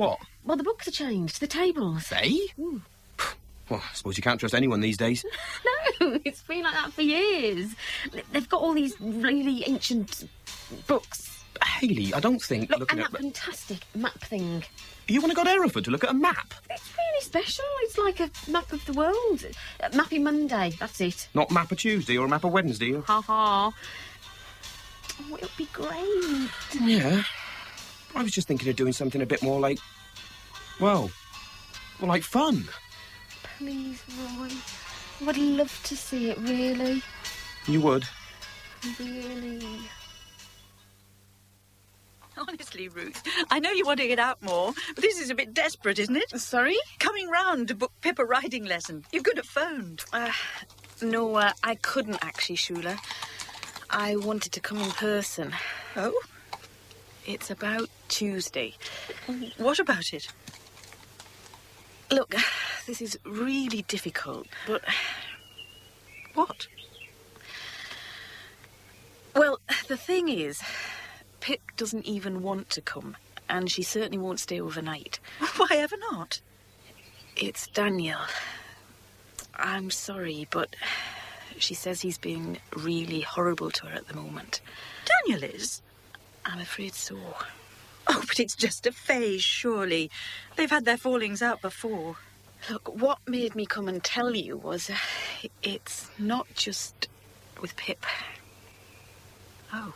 Well, the books are changed. The tables. They? Ooh. Well, I suppose you can't trust anyone these days. No, it's been like that for years. They've got all these really ancient books. Hayley, I don't think Look, looking and at... that fantastic map thing. You want to go to Hereford to look at a map? It's really special. It's like a map of the world. Mappy Monday, that's it. Not Map of Tuesday or a Map of Wednesday? Or... Ha ha. Oh, it'll be great. Yeah. I was just thinking of doing something a bit more like... Well, like fun. Please, Roy. I'd love to see it, really. You would? Really. Honestly, Ruth, I know you want to get out more, but this is a bit desperate, isn't it? Sorry? Coming round to book Pip a riding lesson. You could have phoned. No, I couldn't actually, Shula. I wanted to come in person. Oh? It's about Tuesday. What about it? Look, this is really difficult, but... What? Well, the thing is, Pip doesn't even want to come, and she certainly won't stay overnight. Why ever not? It's Daniel. I'm sorry, but she says he's being really horrible to her at the moment. Daniel is? I'm afraid so. Oh, but it's just a phase, surely. They've had their fallings out before. Look, what made me come and tell you was it's not just with Pip. Oh.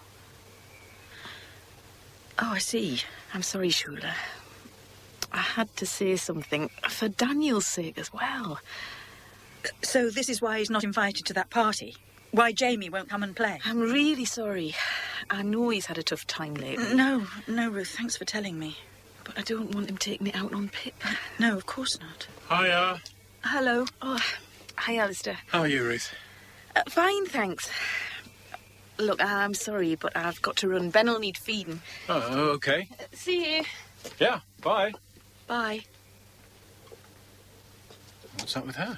Oh, I see. I'm sorry, Shula. I had to say something for Daniel's sake as well. So this is why he's not invited to that party? Why Jamie won't come and play? I'm really sorry. I know he's had a tough time lately. No, Ruth, thanks for telling me. But I don't want him taking it out on Pip. No, of course not. Hiya. Hello. Oh, hi, Alistair. How are you, Ruth? Fine, thanks. Look, I'm sorry, but I've got to run. Ben will need feeding. Oh, OK. See you. Yeah, bye. Bye. What's up with her?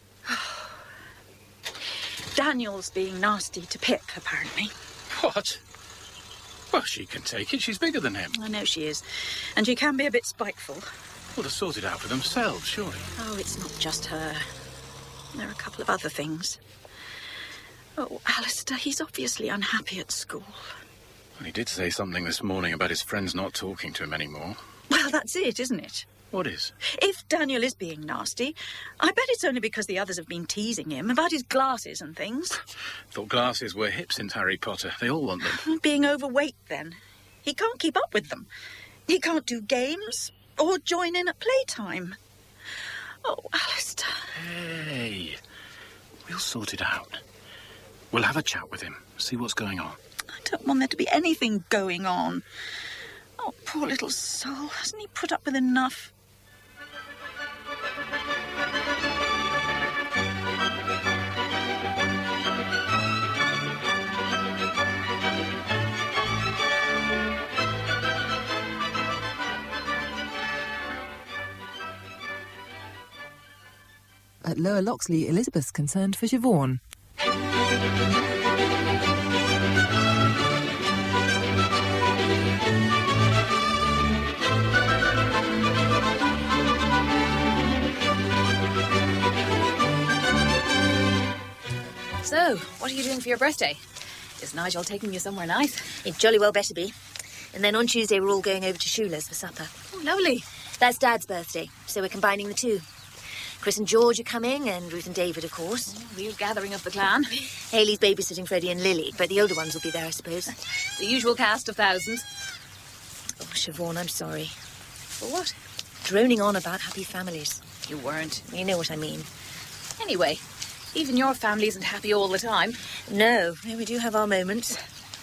Daniel's being nasty to Pip, apparently. What? Well, she can take it. She's bigger than him. I know she is. And she can be a bit spiteful. Well, to sort it out for themselves, surely. Oh, it's not just her. There are a couple of other things. Oh, Alistair, he's obviously unhappy at school. Well, he did say something this morning about his friends not talking to him anymore. Well, that's it, isn't it? What is? If Daniel is being nasty, I bet it's only because the others have been teasing him about his glasses and things. Thought glasses were hip since Harry Potter. They all want them. Being overweight, then. He can't keep up with them. He can't do games or join in at playtime. Oh, Alistair. Hey, we'll sort it out. We'll have a chat with him, see what's going on. I don't want there to be anything going on. Oh, poor little soul. Hasn't he put up with enough? At Lower Loxley, Elizabeth's concerned for Siobhan. So, what are you doing for your birthday? Is Nigel taking you somewhere nice? It jolly well better be. And then on Tuesday we're all going over to Shula's for supper. Oh, lovely. That's Dad's birthday, so we're combining the two. Chris and George are coming, and Ruth and David, of course. Oh, real gathering of the clan. Hayley's babysitting Freddie and Lily, but the older ones will be there, I suppose. The usual cast of thousands. Oh, Siobhan, I'm sorry. For what? Droning on about happy families. You weren't. You know what I mean. Anyway, even your family isn't happy all the time. No, we do have our moments.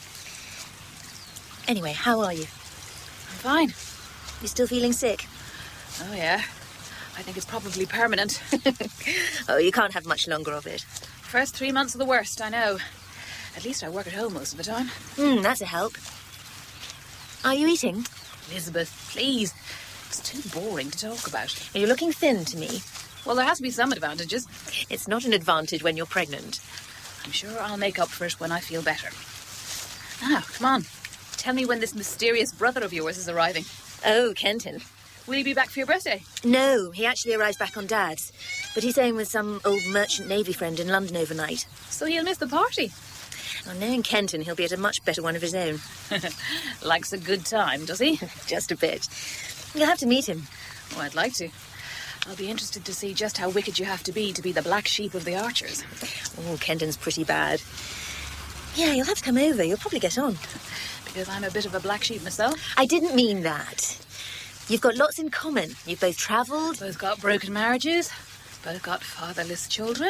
Anyway, how are you? I'm fine. You still feeling sick? Oh, yeah. I think it's probably permanent. Oh, you can't have much longer of it. First 3 months are the worst, I know. At least I work at home most of the time. That's a help. Are you eating? Elizabeth, please. It's too boring to talk about. You're looking thin to me. Well, there has to be some advantages. It's not an advantage when you're pregnant. I'm sure I'll make up for it when I feel better. Now, come on. Tell me when this mysterious brother of yours is arriving. Oh, Kenton. Will he be back for your birthday? No, he actually arrives back on Dad's. But he's staying with some old merchant navy friend in London overnight. So he'll miss the party. Well, knowing Kenton, he'll be at a much better one of his own. Likes a good time, does he? Just a bit. You'll have to meet him. Oh, I'd like to. I'll be interested to see just how wicked you have to be the black sheep of the archers. Oh, Kenton's pretty bad. Yeah, you'll have to come over. You'll probably get on. Because I'm a bit of a black sheep myself? I didn't mean that. You've got lots in common. You've both travelled. Both got broken marriages. Both got fatherless children.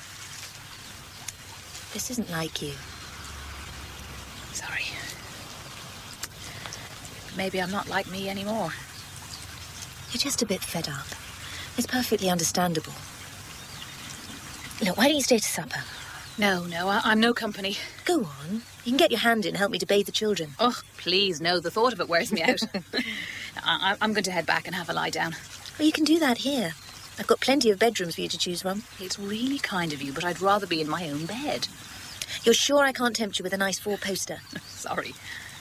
This isn't like you. Sorry. Maybe I'm not like me anymore. You're just a bit fed up. It's perfectly understandable. Look, why don't you stay to supper? No, I'm no company. Go on. You can get your hand in and help me to bathe the children. Oh, please, no. The thought of it wears me out. I'm going to head back and have a lie down. Well, you can do that here. I've got plenty of bedrooms for you to choose from. It's really kind of you, but I'd rather be in my own bed. You're sure I can't tempt you with a nice 4-poster? Sorry.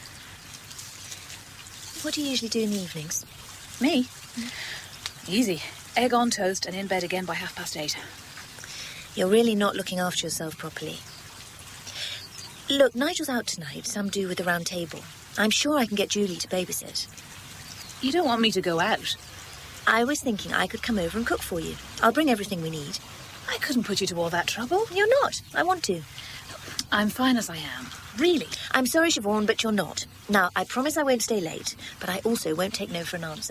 What do you usually do in the evenings? Me? Easy. Egg on toast and in bed again by 8:30. You're really not looking after yourself properly. Look, Nigel's out tonight, some do with the round table. I'm sure I can get Julie to babysit. You don't want me to go out? I was thinking I could come over and cook for you. I'll bring everything we need. I couldn't put you to all that trouble. You're not. I want to. I'm fine as I am. Really? I'm sorry, Siobhan, but you're not. Now, I promise I won't stay late, but I also won't take no for an answer.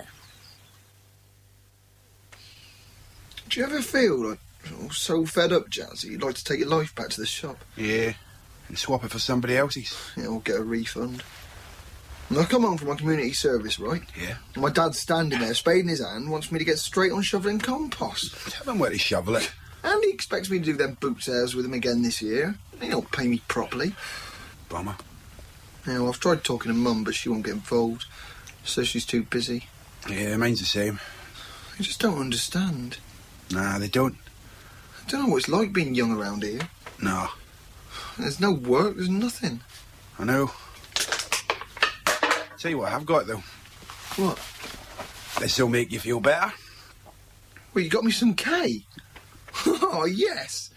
Do you ever feel like so fed up, Jazz, that you'd like to take your life back to the shop? Yeah, and swap it for somebody else's. Yeah, or get a refund. And I come home from my community service, right? Yeah. And my dad's standing there, spade in his hand, wants me to get straight on shoveling compost. Tell him where to shovel it. And he expects me to do them boots airs with him again this year. He don't pay me properly. Bummer. Yeah, well, I've tried talking to Mum, but she won't get involved. Says she's too busy. Yeah, mine's the same. I just don't understand. Nah, they don't. I don't know what it's like being young around here. No. There's no work, there's nothing. I know. Tell you what I've got, though. What? This'll make you feel better. Well, you got me some K. Oh, yes.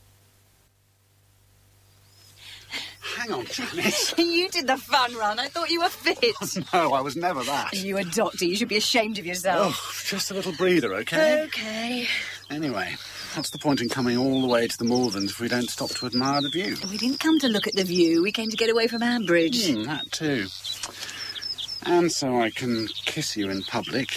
Hang on, Janice. You did the fun run. I thought you were fit. No, I was never that. You a doctor. You should be ashamed of yourself. Oh, just a little breather, OK? OK. Anyway, what's the point in coming all the way to the Moorlands if we don't stop to admire the view? We didn't come to look at the view. We came to get away from Ambridge. That too. And so I can kiss you in public.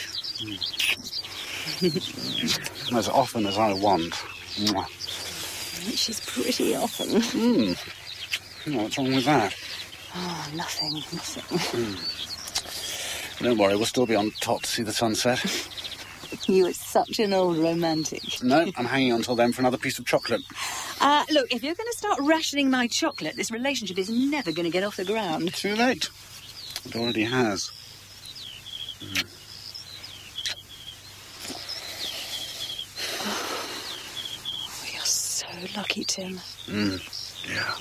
As often as I want. Mwah. Which is pretty often. What's wrong with that? Oh, nothing. Don't worry, we'll still be on top to see the sunset. You are such an old romantic. No, I'm hanging on till then for another piece of chocolate. Look, if you're going to start rationing my chocolate, this relationship is never going to get off the ground. Too late. It already has. Oh, you're so lucky, Tim. Yeah.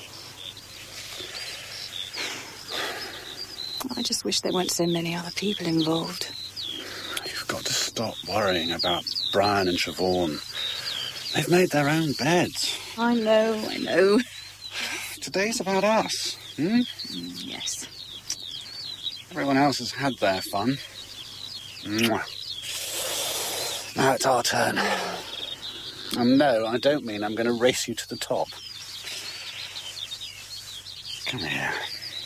I just wish there weren't so many other people involved. You've got to stop worrying about Brian and Siobhan. They've made their own beds. I know. Today's about us. Yes. Everyone else has had their fun. Mwah. Now it's our turn. And no, I don't mean I'm going to race you to the top. Come here.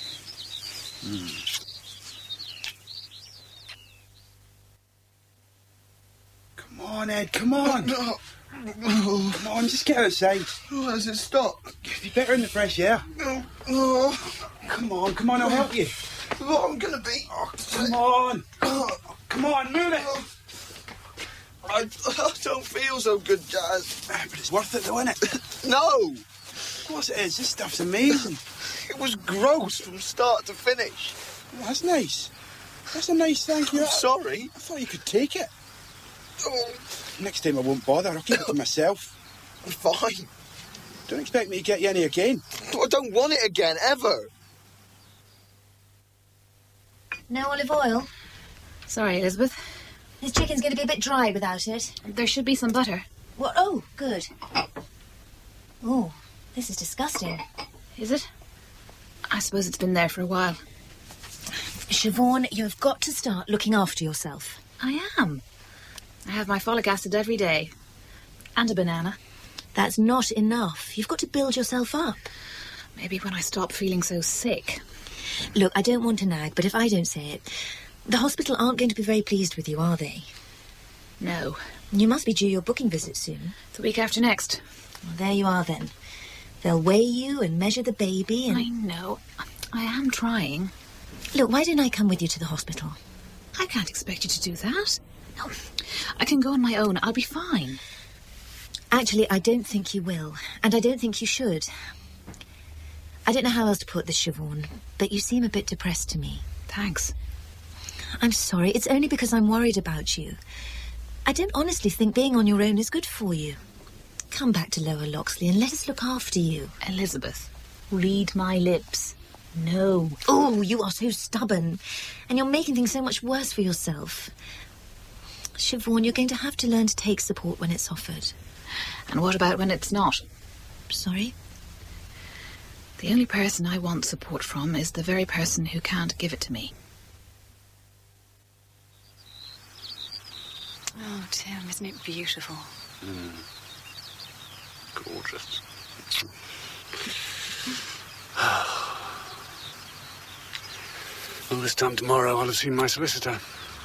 Come on, Ed, come on. No. Come on, just get outside. Oh, has it stopped? You'd be better in the fresh air. Oh. Come on, I'll help you. What I'm gonna be? Oh, come on. Come on, move it. I don't feel so good, Jazz. But it's worth it, though, isn't it? No. Of course it is. This stuff's amazing. It was gross from start to finish. Oh, that's nice. That's a nice thank you. I'm sorry. I thought you could take it. Oh. Next time I won't bother. I'll keep it to myself. Fine. Don't expect me to get you any again. I don't want it again, ever. No olive oil? Sorry, Elizabeth. This chicken's going to be a bit dry without it. There should be some butter. What? Oh, good. Oh, this is disgusting. Is it? I suppose it's been there for a while. Siobhan, you've got to start looking after yourself. I am. I have my folic acid every day. And a banana. That's not enough. You've got to build yourself up. Maybe when I stop feeling so sick. Look, I don't want to nag, but if I don't say it, the hospital aren't going to be very pleased with you, are they? No. You must be due your booking visit soon. The week after next. Well, there you are then. They'll weigh you and measure the baby and... I know. I am trying. Look, why don't I come with you to the hospital? I can't expect you to do that. No. I can go on my own. I'll be fine. Actually, I don't think you will. And I don't think you should. I don't know how else to put this, Siobhan, but you seem a bit depressed to me. Thanks. I'm sorry. It's only because I'm worried about you. I don't honestly think being on your own is good for you. Come back to Lower Loxley and let us look after you. Elizabeth, read my lips. No. Oh, you are so stubborn. And you're making things so much worse for yourself. Siobhan, you're going to have to learn to take support when it's offered. And what about when it's not? Sorry? The only person I want support from is the very person who can't give it to me. Oh, Tim, isn't it beautiful? Gorgeous. Well, this time tomorrow I'll have seen my solicitor.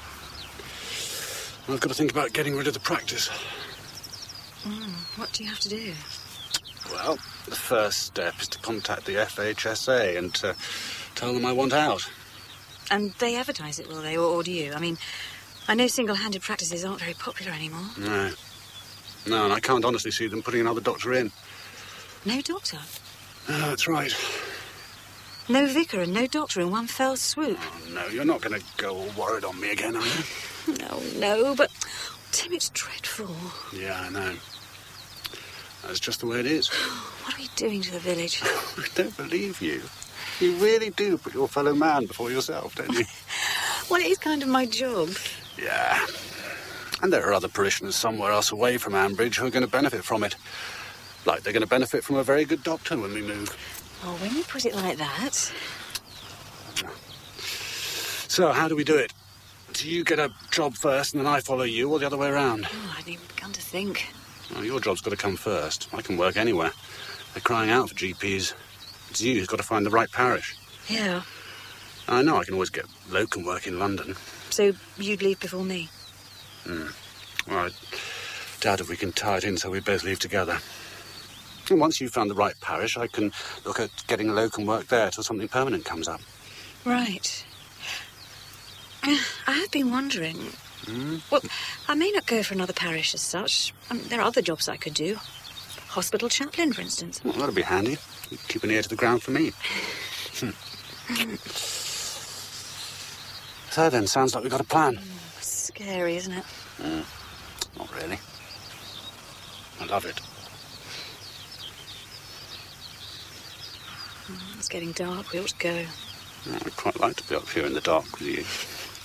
I've got to think about getting rid of the practice. What do you have to do? Well, the first step is to contact the FHSA and tell them I want out. And they advertise it, will they, or do you? I mean, I know single-handed practices aren't very popular anymore. No, and I can't honestly see them putting another doctor in. No doctor? That's right. No vicar and no doctor in one fell swoop. Oh, no, you're not going to go all worried on me again, are you? No, but... Tim, it's dreadful. Yeah, I know. That's just the way it is. What are we doing to the village? I don't believe you. You really do put your fellow man before yourself, don't you? Well, it is kind of my job. Yeah. And there are other parishioners somewhere else away from Ambridge who are going to benefit from it. Like they're going to benefit from a very good doctor when we move. Oh, when you put it like that... So, how do we do it? Do you get a job first and then I follow you, or the other way around? Oh, I hadn't even begun to think. Well, your job's got to come first. I can work anywhere. They're crying out for GPs. It's you who's got to find the right parish. Yeah. I know I can always get locum work in London. So you'd leave before me? Well, I doubt if we can tie it in so we both leave together. And once you've found the right parish, I can look at getting locum work there till something permanent comes up. Right. I have been wondering... Well, I may not go for another parish as such. There are other jobs I could do. Hospital chaplain, for instance. Well, that'd be handy. Keep an ear to the ground for me. So then, sounds like we've got a plan. Scary, isn't it? Not really. I love it. It's getting dark. We ought to go. Well, I'd quite like to be up here in the dark with you.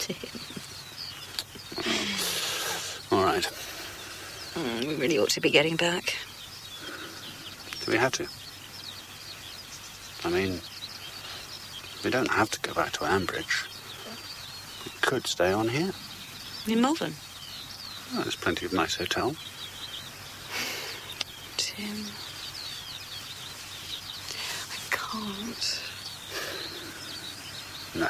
All right. We really ought to be getting back. Do we have to? I mean, we don't have to go back to Ambridge. We could stay on here. In Malvern? Well, there's plenty of nice hotels. Tim... I can't. No.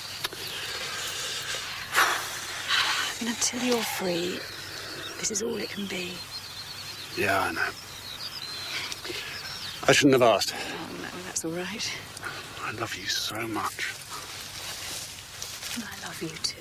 I mean, until you're free, this is all it can be. Yeah, I know. I shouldn't have asked. Oh, no, that's all right. I love you so much. I love you too.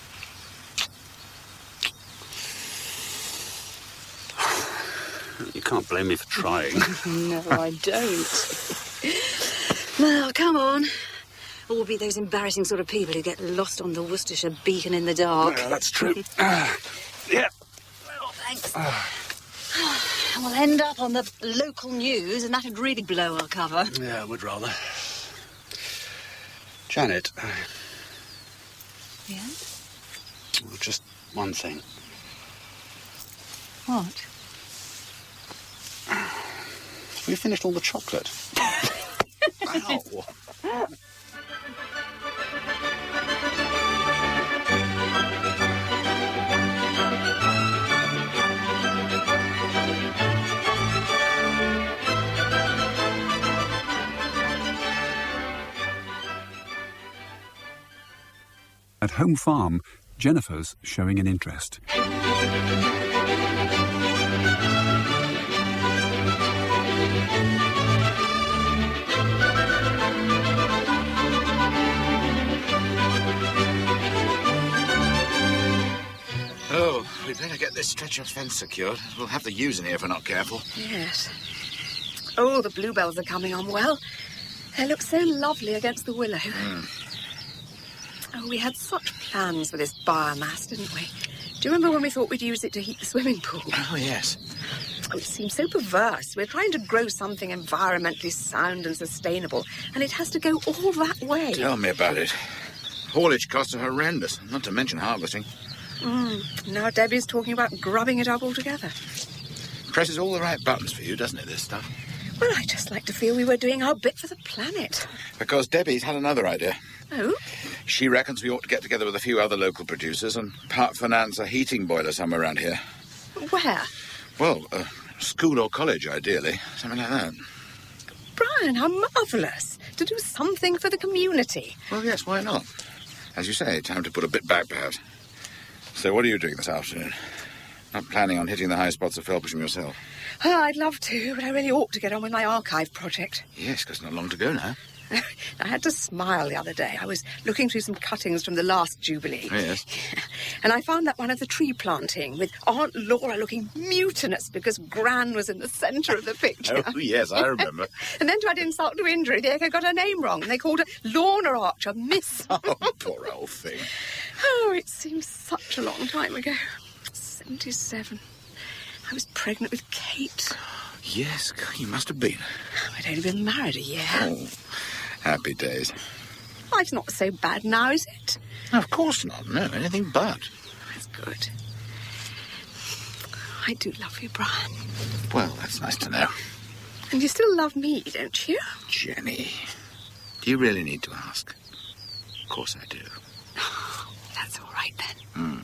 You can't blame me for trying. No, I don't. Now, come on. All be those embarrassing sort of people who get lost on the Worcestershire beacon in the dark. Yeah, that's true. Yeah. Well, thanks. We'll end up on the local news, and that'd really blow our cover. Yeah, I would rather. Janet. Yeah? Well, just one thing. What? Have we finished all the chocolate? Ow. At Home Farm, Jennifer's showing an interest. Oh, we'd better get this stretch of fence secured. We'll have the ewes in here if we're not careful. Yes. Oh, the bluebells are coming on well. They look so lovely against the willow. Oh, we had such plans for this biomass, didn't we? Do you remember when we thought we'd use it to heat the swimming pool? Oh, yes. Oh, it seems so perverse. We're trying to grow something environmentally sound and sustainable, and it has to go all that way. Tell me about it. Haulage costs are horrendous, not to mention harvesting. Now Debbie's talking about grubbing it up altogether. Presses all the right buttons for you, doesn't it, this stuff? Well, I just like to feel we were doing our bit for the planet. Because Debbie's had another idea. Oh? She reckons we ought to get together with a few other local producers and part-finance a heating boiler somewhere around here. Where? Well, school or college, ideally. Something like that. Brian, how marvellous. To do something for the community. Well, yes, why not? As you say, time to put a bit back, perhaps. So what are you doing this afternoon? Not planning on hitting the high spots of Felpersham yourself? Oh, I'd love to, but I really ought to get on with my archive project. Yes, because not long to go now. I had to smile the other day. I was looking through some cuttings from the last Jubilee. Oh, yes. And I found that one of the tree planting with Aunt Laura looking mutinous because Gran was in the centre of the picture. Oh, yes, I remember. And then to add insult to injury, the Echo got her name wrong. And they called her Lorna Archer Miss. Oh, poor old thing. Oh, it seems such a long time ago. 77. I was pregnant with Kate. Yes, you must have been. I'd only been married a year. Oh, happy days. Life's not so bad now, is it? Of course not. No, anything but. That's good. I do love you, Brian. Well, that's nice to know. And you still love me, don't you? Jenny, do you really need to ask? Of course I do. That's all right, then.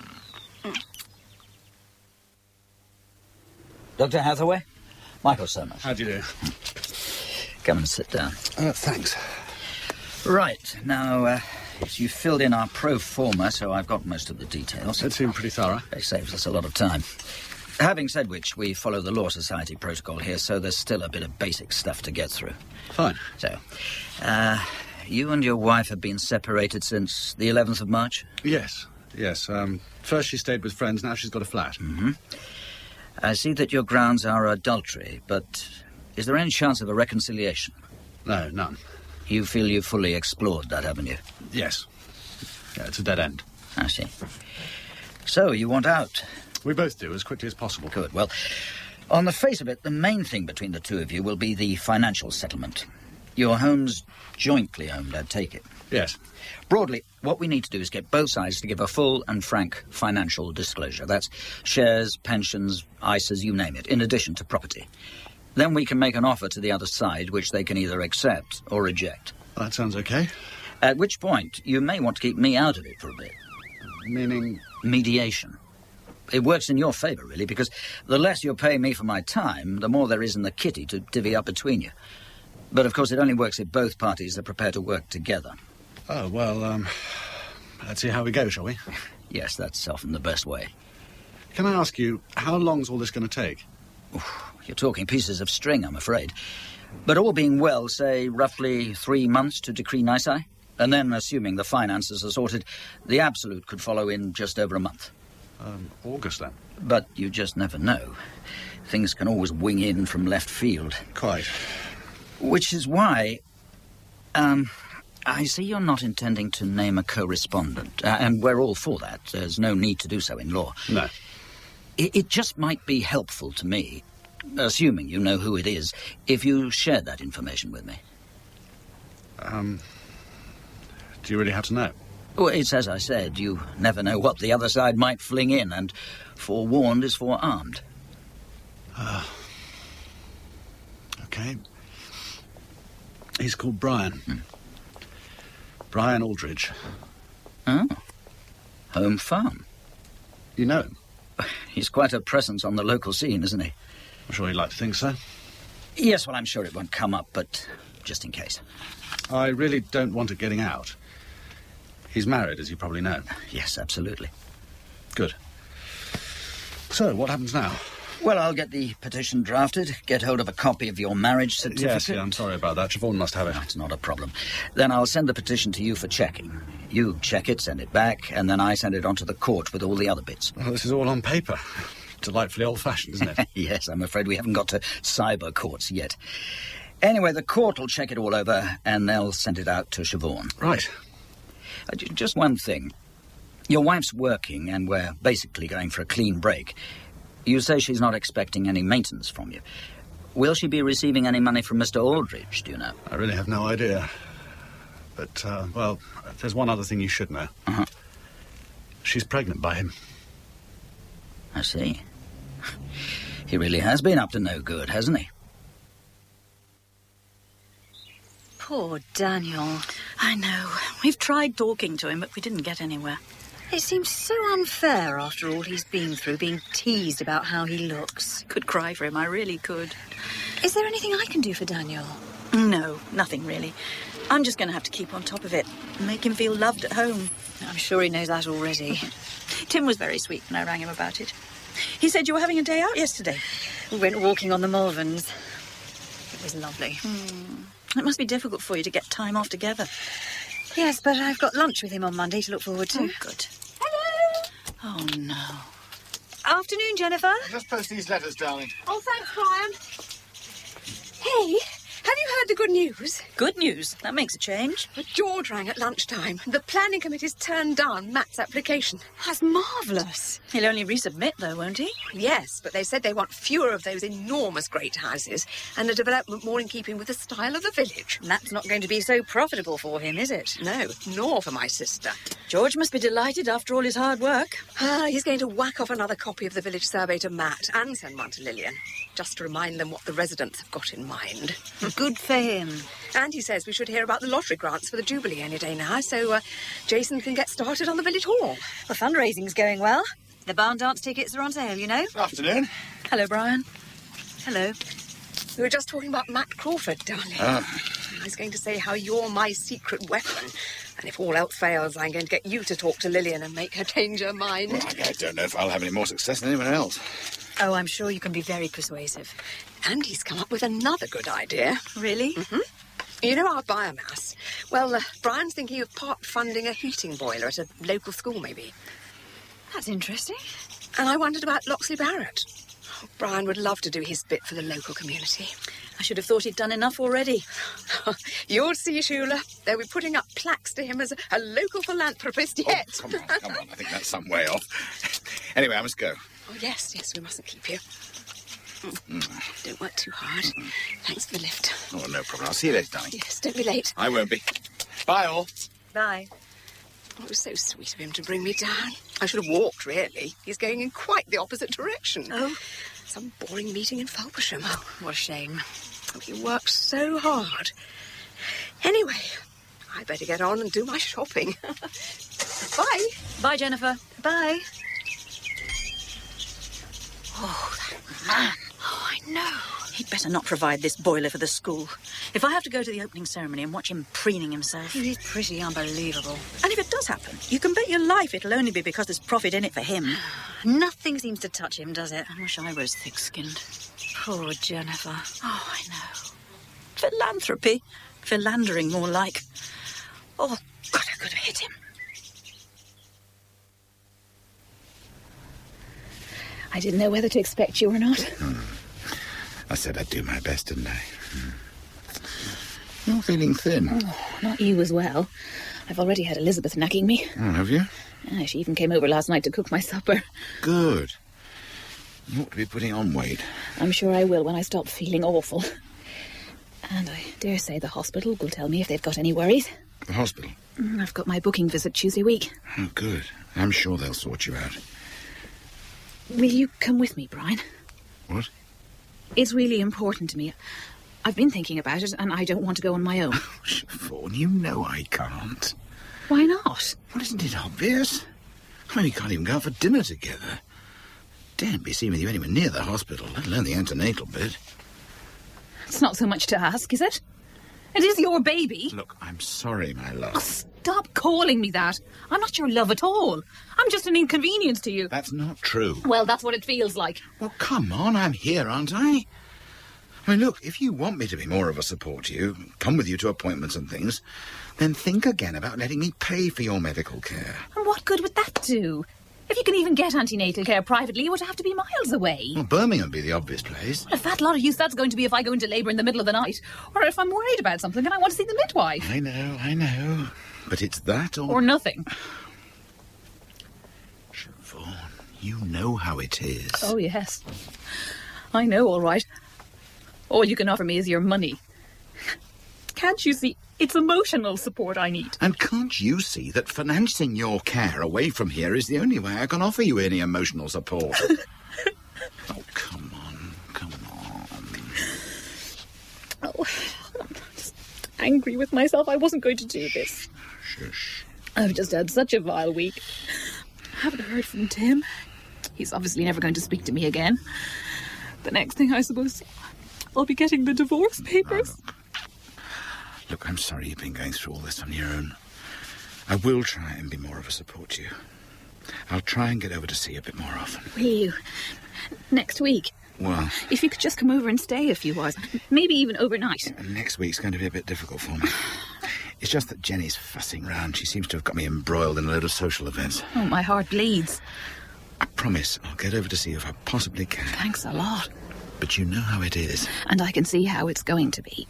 Dr. Hathaway? Michael Summers. How do you do? Come and sit down. Thanks. Right, now, you filled in our pro forma, so I've got most of the details. It seemed pretty thorough. It saves us a lot of time. Having said which, we follow the Law Society protocol here, so there's still a bit of basic stuff to get through. Fine. So, you and your wife have been separated since the 11th of March? Yes. First she stayed with friends, now she's got a flat. Mm-hmm. I see that your grounds are adultery, but is there any chance of a reconciliation? No, none. You feel you've fully explored that, haven't you? Yes. Yeah, it's a dead end. I see. So, you want out? We both do, as quickly as possible. Good. Well, on the face of it, the main thing between the two of you will be the financial settlement. Your home's jointly owned, I take it. Yes. Broadly, what we need to do is get both sides to give a full and frank financial disclosure. That's shares, pensions, ISAs, you name it, in addition to property. Then we can make an offer to the other side, which they can either accept or reject. That sounds okay. At which point, you may want to keep me out of it for a bit. Meaning? Mediation. It works in your favour, really, because the less you're paying me for my time, the more there is in the kitty to divvy up between you. But, of course, it only works if both parties are prepared to work together. Oh, well, let's see how we go, shall we? Yes, that's often the best way. Can I ask you, how long's all this going to take? You're talking pieces of string, I'm afraid. But all being well, say, roughly 3 months to decree nisi. And then, assuming the finances are sorted, the absolute could follow in just over a month. August, then? But you just never know. Things can always wing in from left field. Quite. Which is why... I see you're not intending to name a co-respondent, and we're all for that. There's no need to do so in law. No. It just might be helpful to me, assuming you know who it is, if you shared that information with me. Do you really have to know? Well, it's as I said, you never know what the other side might fling in, and forewarned is forearmed. OK. He's called Brian. Brian Aldridge. Oh. Home Farm. You know him? He's quite a presence on the local scene, isn't he? I'm sure you'd like to think so. Yes, well, I'm sure it won't come up, but just in case. I really don't want it getting out. He's married, as you probably know. Yes, absolutely. Good. So, what happens now? Well, I'll get the petition drafted, get hold of a copy of your marriage certificate. Yes, I'm sorry about that. Siobhan must have it. No, it's not a problem. Then I'll send the petition to you for checking. You check it, send it back, and then I send it on to the court with all the other bits. Well, this is all on paper. Delightfully old-fashioned, isn't it? Yes, I'm afraid we haven't got to cyber courts yet. Anyway, the court will check it all over, and they'll send it out to Siobhan. Right. Just one thing. Your wife's working, and we're basically going for a clean break. You say she's not expecting any maintenance from you. Will she be receiving any money from Mr. Aldridge, do you know? I really have no idea. But, well, there's one other thing you should know. She's pregnant by him. I see. He really has been up to no good, hasn't he? Poor Daniel. I know. We've tried talking to him, but we didn't get anywhere. It seems so unfair after all he's been through, being teased about how he looks. Could cry for him, I really could. Is there anything I can do for Daniel? No, nothing really. I'm just going to have to keep on top of it and make him feel loved at home. I'm sure he knows that already. Tim was very sweet when I rang him about it. He said you were having a day out yesterday. We went walking on the Malverns. It was lovely. It must be difficult for you to get time off together. Yes, but I've got lunch with him on Monday to look forward to. Oh, good. Hello! Oh, no. Afternoon, Jennifer. I'll just post these letters, darling. Oh, thanks, Brian. Hey, have you heard the good news? Good news. That makes a change. George rang at lunchtime. The planning committee's turned down Matt's application. That's marvellous. He'll only resubmit, though, won't he? Yes, but they said they want fewer of those enormous great houses and a development more in keeping with the style of the village. And that's not going to be so profitable for him, is it? No, nor for my sister. George must be delighted after all his hard work. He's going to whack off another copy of the village survey to Matt and send one to Lillian, just to remind them what the residents have got in mind. Good for him. And he says we should hear about the lottery grants for the Jubilee any day now, so Jason can get started on the village hall. Well, fundraising's going well. The barn dance tickets are on sale, you know. Afternoon. Hello, Brian. Hello. We were just talking about Matt Crawford, darling. I was going to say how you're my secret weapon. And if all else fails, I'm going to get you to talk to Lillian and make her change her mind. Well, I don't know if I'll have any more success than anyone else. Oh, I'm sure you can be very persuasive. And he's come up with another good idea. Really? Mm-hmm. You know our biomass? Well, Brian's thinking of part funding a heating boiler at a local school, maybe. That's interesting. And I wondered about Loxley Barrett. Oh, Brian would love to do his bit for the local community. I should have thought he'd done enough already. You'll see, Shula. They'll be putting up plaques to him as a local philanthropist yet. Oh, come on. I think that's some way off. Anyway, I must go. Oh, yes, we mustn't keep you. Don't work too hard. Thanks for the lift. Oh, no problem. I'll see you later, darling. Yes, don't be late. I won't be. Bye, all. Bye. Oh, it was so sweet of him to bring me down. I should have walked, really. He's going in quite the opposite direction. Oh? Some boring meeting in Felpersham. Oh, what a shame. Oh, he worked so hard. Anyway, I better get on and do my shopping. Bye. Bye, Jennifer. Bye. Oh, that man. Oh, I know. He'd better not provide this boiler for the school. If I have to go to the opening ceremony and watch him preening himself... He's pretty unbelievable. And if it does happen, you can bet your life it'll only be because there's profit in it for him. Nothing seems to touch him, does it? I wish I was thick-skinned. Poor Jennifer. Oh, I know. Philanthropy. Philandering, more like. Oh, God, I could have hit him. I didn't know whether to expect you or not. I said I'd do my best, didn't I? You're feeling thin. Oh, not you as well. I've already had Elizabeth nagging me. Oh, have you? Yeah, she even came over last night to cook my supper. Good. You ought to be putting on weight. I'm sure I will when I stop feeling awful. And I dare say the hospital will tell me if they've got any worries. The hospital? I've got my booking visit Tuesday week. Oh, good. I'm sure they'll sort you out. Will you come with me, Brian? What? It's really important to me. I've been thinking about it, and I don't want to go on my own. Siobhan, you know I can't. Why not? Well, isn't it obvious? I mean, we can't even go out for dinner together. Daren't be seen with you anywhere near the hospital, let alone the antenatal bit. It's not so much to ask, is it? It is your baby. Look, I'm sorry, my love. Oh, stop calling me that. I'm not your love at all. I'm just an inconvenience to you. That's not true. Well, that's what it feels like. Well, come on, I'm here, aren't I? I mean, look, if you want me to be more of a support to you, come with you to appointments and things, then think again about letting me pay for your medical care. And what good would that do? If you can even get antenatal care privately, it would have to be miles away. Well, Birmingham would be the obvious place. A fat lot of use that's going to be if I go into labour in the middle of the night, or if I'm worried about something and I want to see the midwife. I know. But it's that Or nothing. Siobhan, you know how it is. Oh, yes. I know, all right. All you can offer me is your money. Can't you see? It's emotional support I need. And can't you see that financing your care away from here is the only way I can offer you any emotional support? Oh, come on. Oh, I'm just angry with myself. I wasn't going to do this. Shush. I've just had such a vile week. I haven't heard from Tim. He's obviously never going to speak to me again. The next thing I suppose I'll be getting the divorce papers. Look, I'm sorry you've been going through all this on your own. I will try and be more of a support to you. I'll try and get over to see you a bit more often. Will you? Next week? Well... If you could just come over and stay a few hours. Maybe even overnight. Next week's going to be a bit difficult for me. It's just that Jenny's fussing round. She seems to have got me embroiled in a load of social events. Oh, my heart bleeds. I promise I'll get over to see you if I possibly can. Thanks a lot. But you know how it is. And I can see how it's going to be.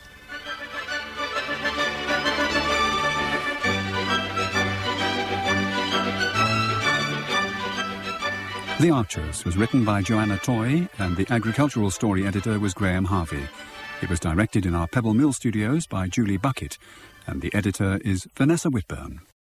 The Archers was written by Joanna Toy and the agricultural story editor was Graham Harvey. It was directed in our Pebble Mill studios by Julie Buckett and the editor is Vanessa Whitburn.